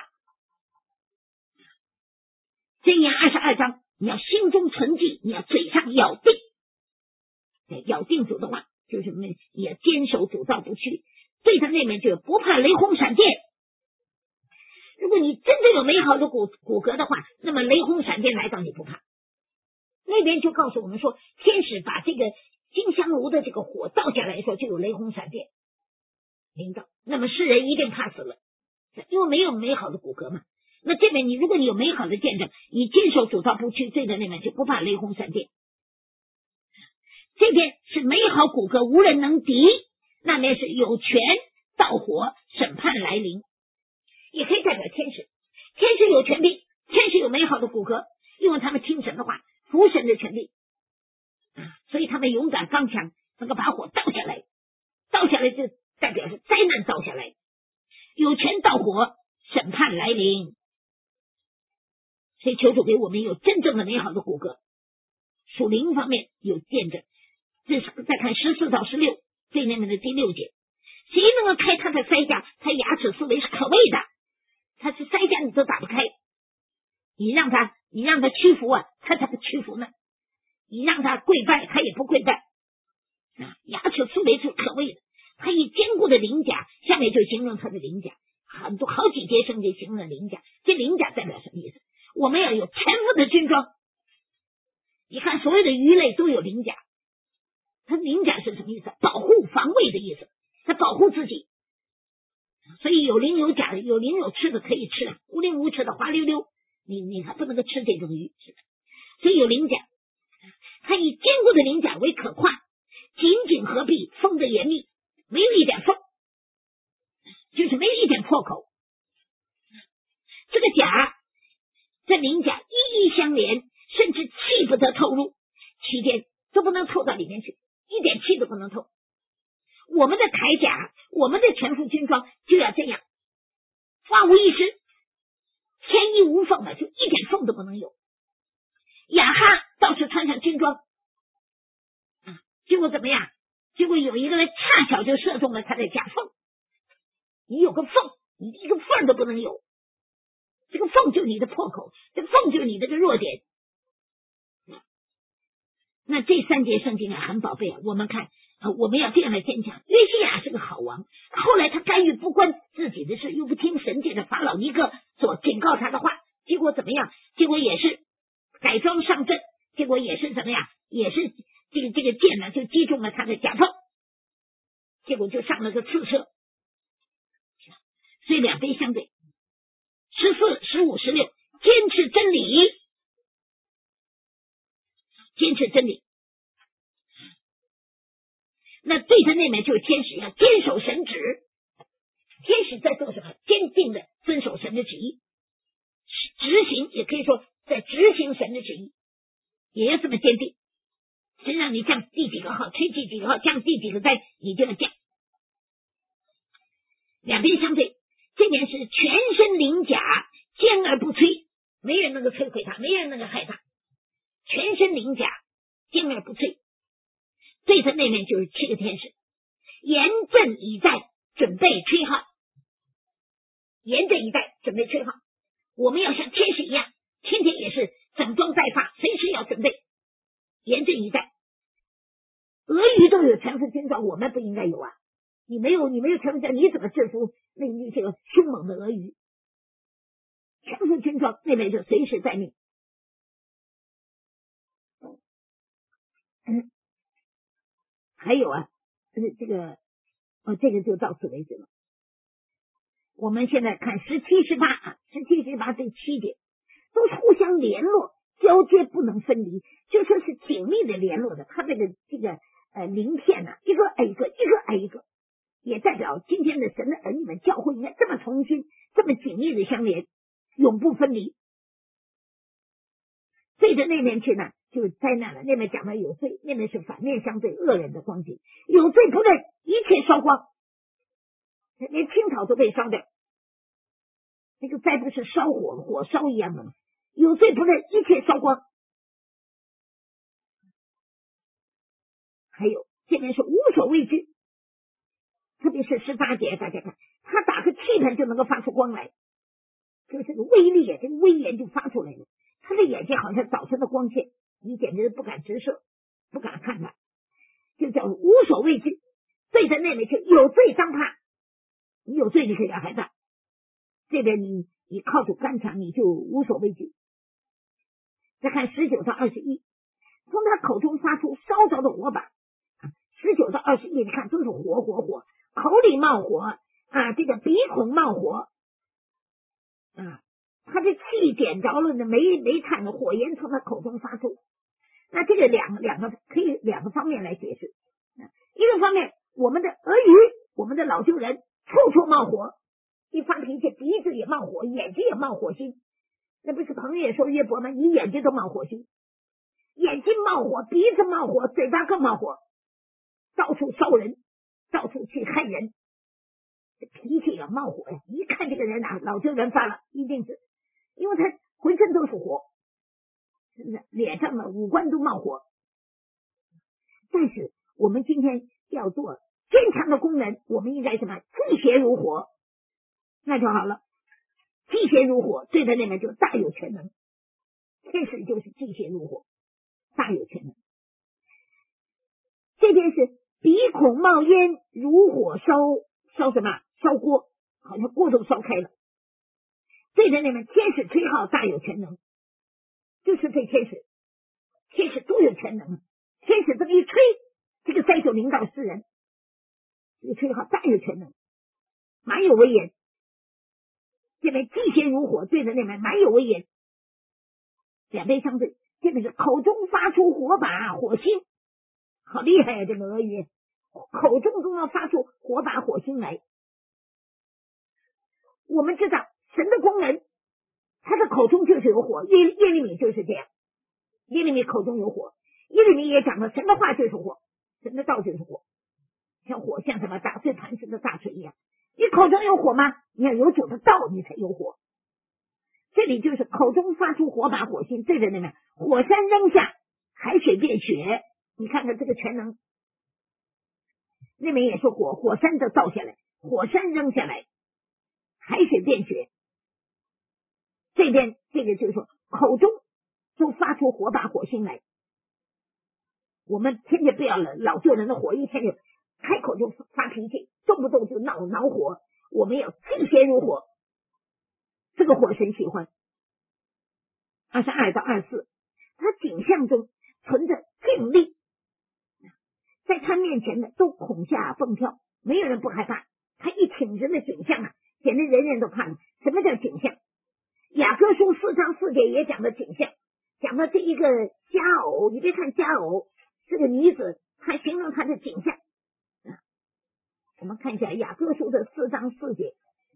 箴言22章，你要心中存记，你要嘴上咬定，咬定主的话，就是你要坚守主道不屈。对他那边就不怕雷轰闪电。如果你真的有美好的骨骼的话，那么雷轰闪电来到你不怕。那边就告诉我们说，天使把这个金香炉的这个火倒下来的时候，就有雷轰闪电临到，那么世人一定怕死了，因为没有美好的骨骼嘛。那这边如果你有美好的见证，你坚守主道不屈，对的那边就不怕雷轰闪电。这边是美好骨骼无人能敌，那边是有权盗火，审判来临。也可以代表天使，天使有权柄，天使有美好的骨骼，因为他们听神的话，服神的权利，所以他们勇敢刚强，能够把火倒下来，倒下来就代表是灾难倒下来，有权盗火，审判来临。所以求主给我们有真正的美好的骨骼，属灵方面有见证。这是再看14到16最那边的第6节，谁能够开他的腮甲？他牙齿思维是可畏的，他是腮甲你都打不开，你让他屈服他才不屈服呢。你让他跪拜，他也不跪拜。牙齿思维是可畏的，他以坚固的鳞甲，下面就形容他的鳞甲，好几节圣经形容的鳞甲。这鳞甲代表什么意思？我们要有全副的军装。你看所有的鱼类都有鳞甲，它鳞甲是什么意思？保护防卫的意思，它保护自己。所以有鳞有甲，有鳞有吃的可以吃，无鳞无吃的滑溜溜，你还不能够吃这种鱼。所以有鳞甲，它以坚固的鳞甲为可跨，紧紧合闭，封得严密，没有一点缝，就是没有一点破口。这个甲这鳞甲一一相连，甚至气不得透入，期间都不能透到里面去，一点气都不能透。我们的铠甲，我们的全副军装就要这样，花无一失，天衣无缝的，就一点缝都不能有。亚哈倒是穿上军装，结果怎么样？结果有一个人恰巧就射中了他的甲缝。你有个缝，你一个缝都不能有，这个缝就是你的破口，这个缝就是你这个弱点。那这3节圣经很宝贝我们看我们要这样的坚强。约西亚是个好王，后来他干预不关自己的事，又不听神界的法老尼哥所警告他的话，结果怎么样？结果也是改装上阵，结果也是怎么样？也是这个箭呢就击中了他的甲缝，结果就上了个刺射。所以两边相对，14、15、16，坚持真理，坚持真理。那对着那面就是天使要坚守神旨，天使在做什么？坚定的遵守神的旨意，执行，也可以说在执行神的旨意，也要这么坚定。神让你降第几个号，吹第几个号，降第几个灾，你就要降。两边相对，这边是全身鳞甲，坚而不摧，没人能够摧毁他，没人能够害他。全身鳞甲，坚而不摧。对着那面就是7个天使，严阵以待，准备吹号。严阵以待，准备吹号。我们要像天使一样，天天也是整装待发，随时要准备，严阵以待。俄语都有强势军装，我们不应该有啊！你没有强势军装，你怎么制服这个凶猛的俄语？强势军装那边就随时待命。还有啊，这个就到此为止了。我们现在看17、18，17、18这7节都是互相联络，交接不能分离，就说是紧密的联络的。它这个鳞片呢，一个挨一个，一个挨一个，也代表今天的神的儿女们，教会应该这么同心，这么紧密的相连，永不分离。对着那边去呢，就灾难了。那边讲到有罪，那边是反面相对，恶人的光景。有罪不认，一切烧光，连青草都被烧掉。那个灾不是烧火烧一样的吗？有罪不认，一切烧光。还有这边是无所畏惧，特别是18节，大家看，他打个气盆就能够发出光来，就是这个威力啊，这个威严就发出来了。他的眼睛好像早晨的光线，你简直不敢直视，不敢看他，就叫无所畏惧。对着那边就有罪当怕，你有罪你可以要害怕，这边你靠住干肠，你就无所畏惧。再看19到21，从他口中发出烧着的火把。19到21，你看都是火，口里冒火啊，这个鼻孔冒火啊，他的气点着了呢，煤炭的火焰从他口中发出。那这个两个可以两个方面来解释。一个方面，我们的俄语，我们的老旧人处处冒火，一发脾气鼻子也冒火，眼睛也冒火星。那不是朋友也说约伯吗？你眼睛都冒火星，眼睛冒火，鼻子冒火，嘴巴更冒火，到处烧人，到处去害人，脾气也冒火呀！一看这个人啊，老旧人发了，一定是因为他浑身都是火，是不是？脸上的五官都冒火。但是我们今天要做坚强的工人，我们应该什么？祭邪如火，那就好了。祭邪如火，对着那边就大有全能。天使就是祭邪如火，大有全能。这边是鼻孔冒烟，如火烧什么？烧锅，好像锅都烧开了。对着那边天使吹号，大有全能，就是对天使都有全能。天使这么一吹，这个灾就临到世人。这个吹号大有全能，蛮有威严。这边祭邪如火，对着那边蛮有威严。两边相对，这边是口中发出火把火星，好厉害呀！这个俄语口中要发出火把火星来。我们知道神的工人，他的口中就是有火，耶利米就是这样，耶利米口中有火，耶利米也讲了，神的话就是火，神的道就是火，像火像什么打碎磐石的大锤一样。你口中有火吗？你要有主的道，你才有火。这里就是口中发出火把火星，对着那边火山扔下，海水变血。你看看这个全能，那边也说火山都倒下来，火山扔下来，海水变血。这边这个就是说口中都发出火把火星来。我们天天不要老旧人的火，一天就开口就发脾气，动不动就恼火。我们要祭邪如火， 这个火神喜欢。22到24，他景象中存着敬力，在他面前的都恐吓蹦跳，没有人不害怕。他一挺直的景象啊，简直人人都怕了。什么叫景象？雅歌书4章4节也讲的景象，讲到这一个佳偶，你别看佳偶是个女子，他形容她的景象。我们看一下雅歌书的4章4节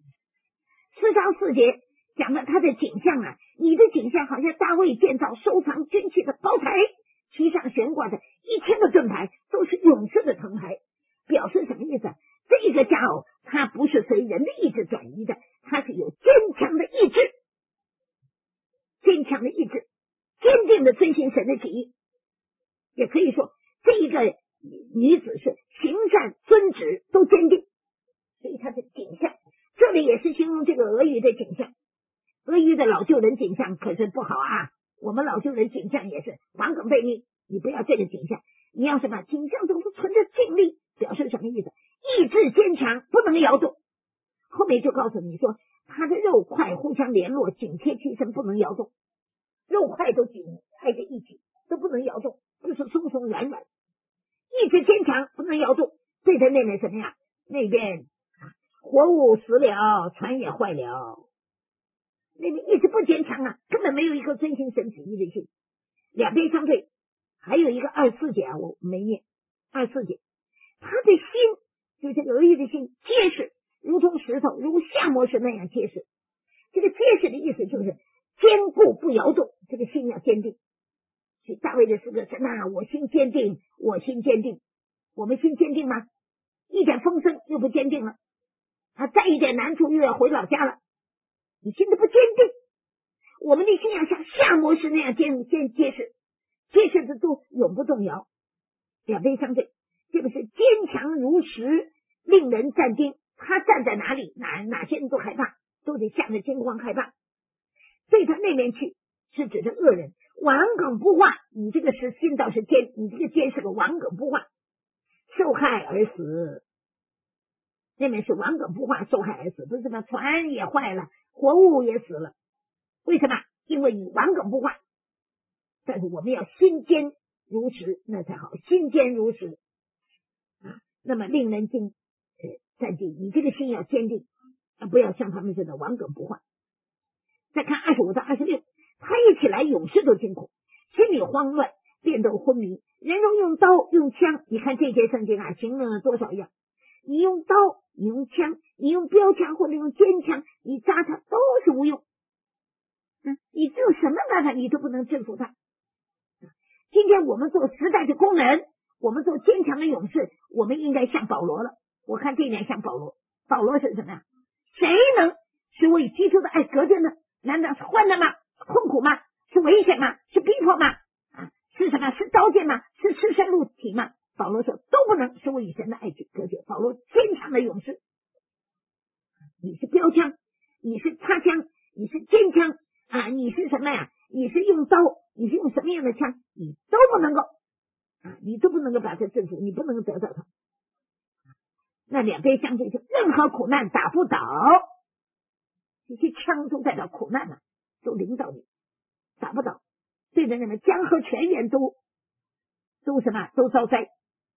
，4章4节讲到他的景象啊，你的景象好像大卫建造收藏军器的宝台，其上悬挂的1000个盾牌，都是勇士的藤牌，表示什么意思？这个佳偶他不是随人的意志转移的，他是有坚强的意志，坚强的意志，坚定的遵行神的旨意。也可以说这一个女子是行善遵旨都坚定，所以她的景象这里也是形容这个俄语的景象。俄语的老旧人景象可是不好啊，我们老旧人景象也是顽梗悖逆，你不要这个景象，你要什么景象中是存着敬力，表示什么意思？意志坚强，不能摇动。后面就告诉你说，他的肉块互相联络，紧贴其身，不能摇动，肉块都紧挨着一起，都不能摇动，不是松松软软。意志坚强，不能摇动。对着那边什么呀？那边活物死了，船也坏了。那边意志不坚强啊，根本没有一个遵行神旨意的心。两边相对，还有一个24节啊，我没念。24节，他的心就是俄语的心，结实，如同石头，如夏摩石那样结实。这个结实的意思就是坚固不摇动，这个心要坚定。所以大卫的诗歌是那我心坚定，我心坚定。我们心坚定吗？一点风声又不坚定了，再一点难处又要回老家了，你心都不坚定。我们的心要像夏摩石那样结实，结实的都永不动摇。两边相对，这个是坚强如石，令人战惊。他站在哪里，哪些人都害怕，都得吓得惊慌害怕。对他那边去是指的恶人，顽梗不化。你这个是心倒是坚，你这个坚是个顽梗不化，受害而死。那边是顽梗不化，受害而死，不是什么船也坏了，活物也死了。为什么？因为你顽梗不化。但是我们要心坚如石，那才好，心坚如石啊。那么令人战兢，你这个心要坚定，不要像他们似的顽梗不化。再看25到26，他一起来，勇士都惊恐，心里慌乱，便都昏迷。人容用刀用枪，你看这节圣经啊，形容了多少样。你用刀，你用枪，你用标枪或者用尖枪，你扎他都是无用。你只有什么办法你都不能征服他。今天我们做时代的工人，我们做坚强的勇士，我们应该像保罗了。我看这一点像保罗。保罗是什么呀？谁能使我与基督的爱隔绝呢？难道是患难吗？困苦吗？是危险吗？是逼迫吗？是什么？是刀剑吗？是赤身露体吗？保罗说都不能使我与神的爱隔绝。保罗坚强的勇士。你是标枪，你是擦枪，你是尖枪你是什么呀？你是用刀，你是用什么样的枪，你都不能够你都不能够把它征服，你不能够得到它。那两边相对，就任何苦难打不倒，这些枪都代表苦难了，都临到你，打不倒。对着那么江河泉源都什么都遭灾，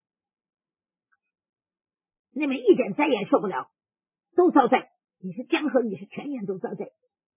那么一点灾也受不了，都遭灾。你是江河，你是泉源，都遭灾。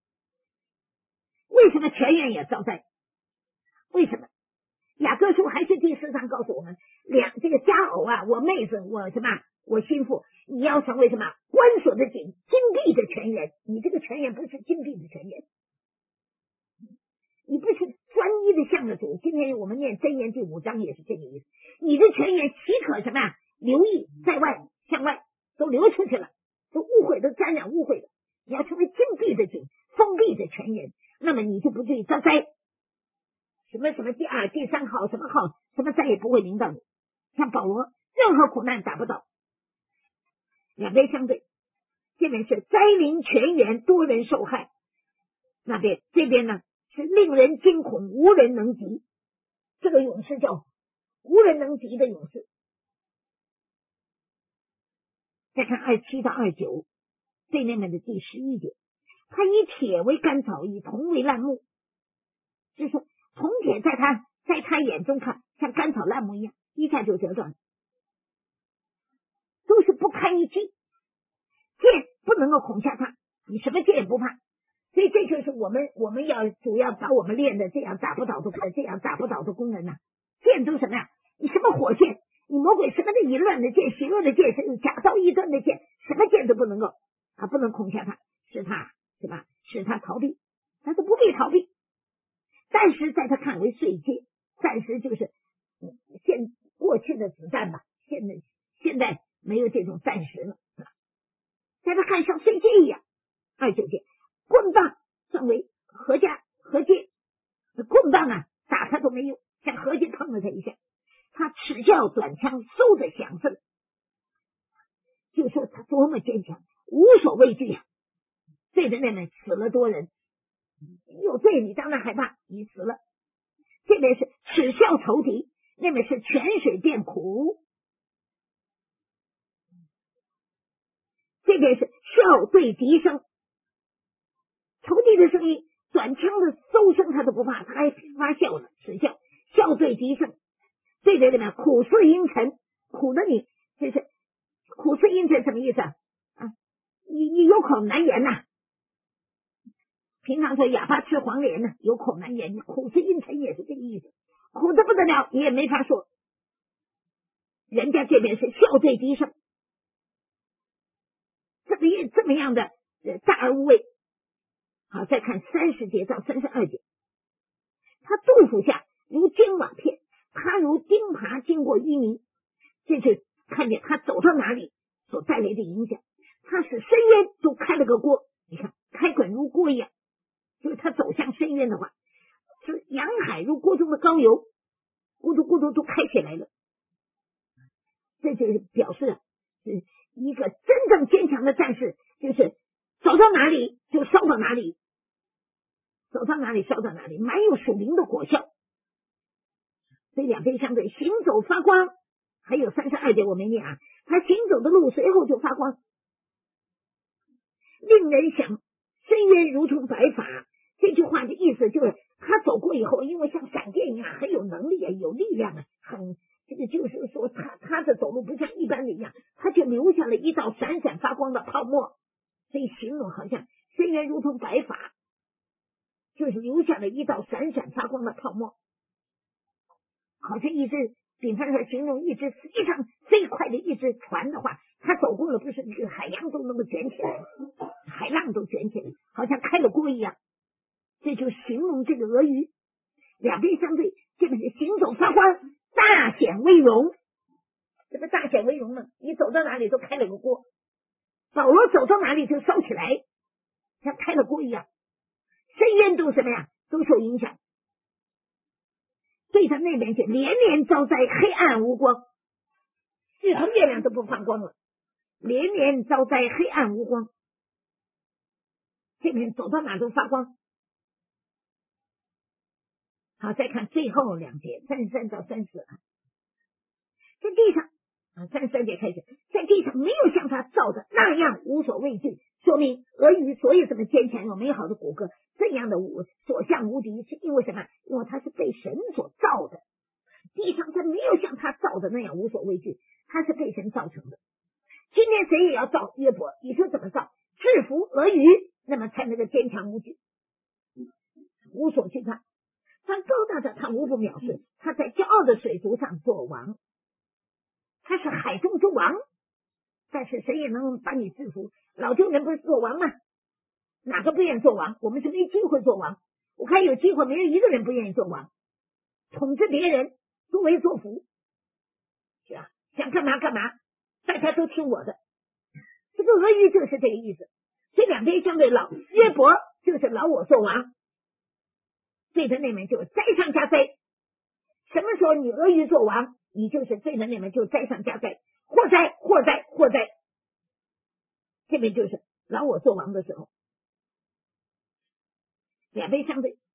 为什么泉源也遭灾？为什么？雅各书还是第4章告诉我们，这个佳偶啊，我妹子，我什么，我心腹，你要成为什么关锁的井，金闭的泉源。你这个泉源不是金闭的泉源，你不是专一的向着主。今天我们念箴言第5章也是这个意思。你的泉源岂可什么流溢在外，向外都流出去了，都污秽，都沾染污秽的。你要成为金闭的井，封闭的泉源，那么你就不至于遭灾。什么第3号什么号，什么灾也不会临到你。像保罗，任何苦难打不倒。两边相对，这边是灾临泉源，多人受害。那边这边呢是令人惊恐，无人能及。这个勇士叫无人能及的勇士。再看27到29，最那边的第11节， 他以铁为干草，以铜为烂木，就是说铜铁在他眼中看像干草烂木一样，一下就折断，都是不堪一击，剑不能够恐吓他，你什么剑也不怕。所以这就是我们要主要把我们练的这样打不倒的功能呢。剑都什么呀？你什么火剑，你魔鬼什么的淫乱的剑、邪恶的剑、假造异端的剑，什么剑都不能够不能恐吓他，使他是吧？使他逃避，他是不必逃避。暂时在他看为碎阶，暂时就是过去的子弹吧，现在没有这种暂时了，在他看像碎阶一样。29节，棍棒算为合阶，棍棒打他都没用，像合阶碰了他一下，他齿教短枪嗖的响声，就说他多么坚强，无所畏惧呀。对着那边死了多人，有罪你当然害怕，你死了。这边是耻笑仇敌，那边是泉水变苦，这边是笑对敌声，仇敌的声音，短枪的嗖声他都不怕，他还发笑呢，耻笑，笑对敌声。这边里面苦似阴沉，苦的你这是苦似阴沉什么意思啊？你有口难言呐。平常说哑巴吃黄连呢，有口难言，苦似阴沉也是这个意思，苦的不得了，你也没法说。人家这边是笑对敌声，这么样的大而无畏。好，再看30节到32节，他杜甫下如金瓦片，他如钉耙经过淤泥，这就看见他走到哪里所带来的影响，他使深渊都开了个锅，你看开滚如锅一样，就是他走向深渊的话，是洋海如锅中的高油，咕嘟咕嘟都开起来了。这就是表示一个真正坚强的战士，就是走到哪里就烧到哪里，走到哪里烧到哪里，满有属灵的果效。所以两边相对，行走发光。还有32节我没念他行走的路随后就发光，令人想深渊如同白发。这句话的意思就是他走过以后，因为像闪电一样很有能力有力量这个就是说他的走路不像一般的一样，他就留下了一道闪闪发光的泡沫，所以形容好像深渊如同白发，就是留下了一道闪闪发光的泡沫，好像一只，比方说形容一只非常飞快的一只船的话，它走过了不是这个海洋都能够卷起来，海浪都卷起来，好像开了锅一样。这就形容这个俄语，两边相对，这个是行走发光，大显威荣。这个大显威荣呢，你走到哪里都开了个锅，保罗走到哪里就烧起来，像开了锅一样，深渊都什么呀，都受影响。对他那边去连连遭灾，黑暗无光，日头月亮都不放光了，连连遭灾，黑暗无光。这边走到哪都发光。好，再看最后2节33到34在地上33节开始，在地上没有像他造的那样无所畏惧，说明俄语所有这么坚强有美好的骨骼，这样的所向无敌，是因为什么？因为他是被神所造的。地上他没有像他造的那样无所畏惧，他是被神造成的。今天谁也要造约伯，你说怎么造？制服俄语，那么才能够坚强无惧，无所惧怕。他高大的，他无不藐视，他在骄傲的水族上做王，他是海中之王，但是谁也能把你制服。老旧人不是做王吗？哪个不愿意做王？我们是没机会做王，我看有机会没有一个人不愿意做王，统治别人，作威作福，是吧？想干嘛干嘛，大家都听我的。这个俄语就是这个意思。这两边相对，约伯就是老我做王，对他那边就灾上加灾。什么时候你俄语做王，你就是对他那边就灾上加灾，祸灾祸灾祸灾。这边就是老我做王的时候，两边相对。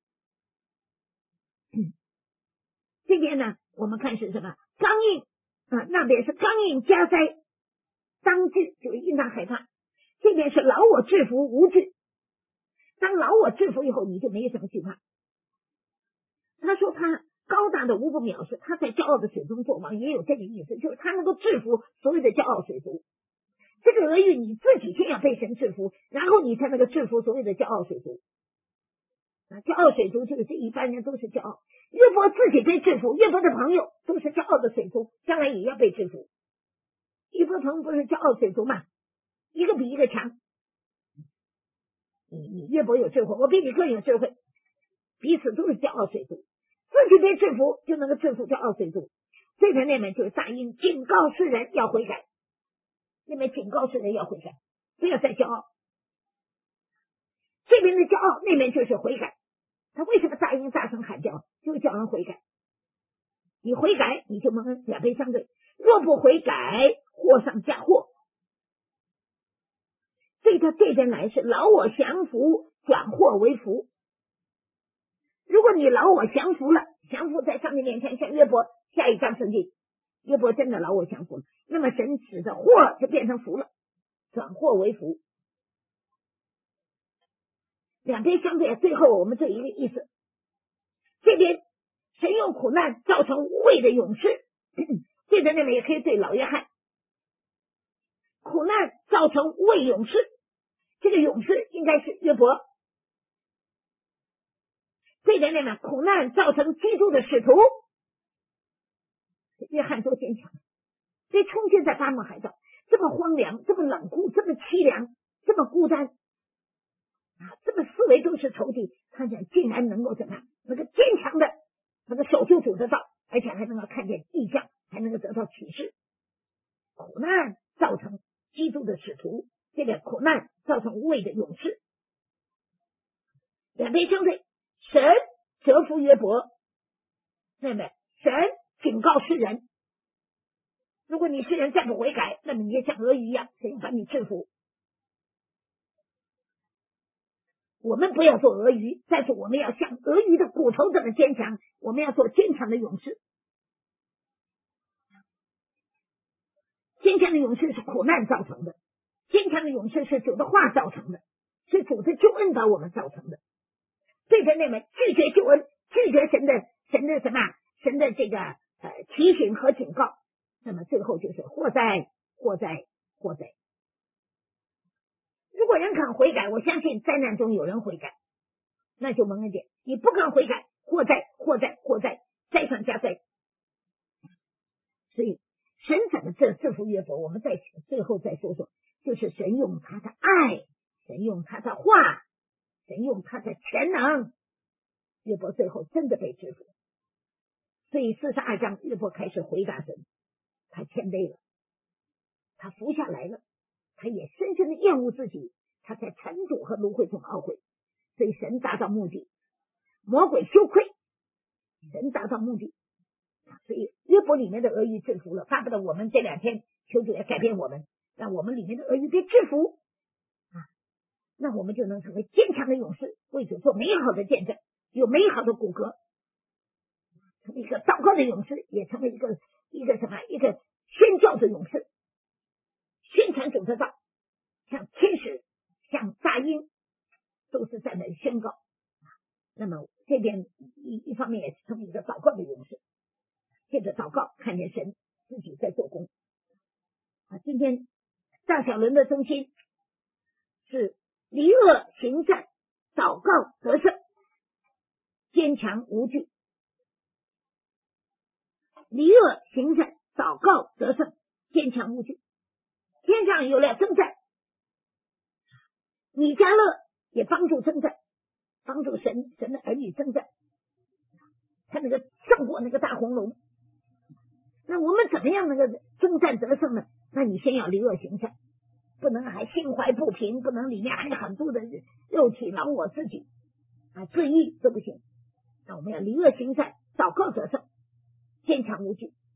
这边呢，我们看是什么？刚硬那边是刚硬加灾，当治就是应当害怕。这边是老我制服无治， 当老我制服以后，你就没有什么惧怕。他说他高大的无不藐视，他在骄傲的水中作王，也有这个意思，就是他能够制服所有的骄傲水族。这个俄语你自己先要被神制服，然后你才能够制服所有的骄傲水族。骄傲水族就是这一般人都是骄傲，约伯自己被制服，约伯的朋友都是骄傲的水族，将来也要被制服。约伯朋友不是骄傲水族吗？一个比一个强。你约伯有智慧，我比你更有智慧，彼此都是骄傲水族，自己被制服就能够制服骄傲水族。这篇那边就是大音警告世人要悔改，那边警告世人要悔改，不要再骄傲。这边的骄傲，那边就是悔改。他为什么大音大声喊叫？就是叫人悔改。你悔改，你就能两倍相对；若不悔改，祸上加祸。所以他这边来是劳我降服，转祸为福。如果你劳我降服了，降服在上帝面前，像约伯下一章圣经，约伯真的劳我降服了，那么神使得祸就变成福了，转祸为福。两边相对，最后我们这一个意思，这边神用苦难造成无畏的勇士，这边那边也可以对老约翰，苦难造成无畏勇士，这个勇士应该是约伯。这边那边苦难造成基督的使徒，约翰多坚强，被冲进在巴摩海岛，这么荒凉，这么冷酷，这么凄凉，这么孤单这么四围都是仇敌，他想竟然能够怎么样，那个坚强的那个手就主得到，而且还能够看见异象，还能够得到启示。苦难造成基督的使徒，这个苦难造成无畏的勇士。两边相对，神折服约伯，那么神警告世人，如果你世人再不悔改，那么你也像鳄鱼一样，神把你制服。我们不要做鳄鱼，但是我们要像鳄鱼的骨头这么坚强，我们要做坚强的勇士。坚强的勇士是苦难造成的，坚强的勇士是主的话造成的，是主的救恩把我们造成的。对着那么拒绝救恩，拒绝神的什么？神的这个提醒和警告，那么最后就是祸灾。如果人肯悔改，我相信灾难中有人悔改，那就蒙恩典。你不肯悔改，祸灾，灾上加灾。所以神怎么制服约伯，我们最后再说说，就是神用他的爱，神用他的话，神用他的全能，约伯最后真的被制服。所以42章约伯开始回答神，他谦卑了，他服下来了，他也深深的厌恶自己，他在尘土和芦荟中懊悔。所以神达到目的，魔鬼羞愧，神达到目的。所以约伯里面的俄语制服了，巴不得我们这2天求主也改变我们，让我们里面的俄语被制服那我们就能成为坚强的勇士，为主做美好的见证，有美好的骨骼，成为一个祷告的勇士，也成为一个宣教的勇士，宣传主的道，像天使，像大鹰，都是在那里宣告。那么这边一方面也是成为一个祷告的勇士，借着祷告看见神自己在做工今天大小轮的中心是离恶行善，祷告得胜，坚强无惧。离恶行善，祷告得胜，坚强无惧。天上有了征战，米迦勒也帮助征战，帮助神的儿女征战，他那个胜过那个大红龙。那我们怎么样那个征战得胜呢？那你先要离恶行善，不能还心怀不平，不能里面还有很多的肉体劳我自己罪意都不行。那我们要离恶行善，祷告得胜，坚强无惧。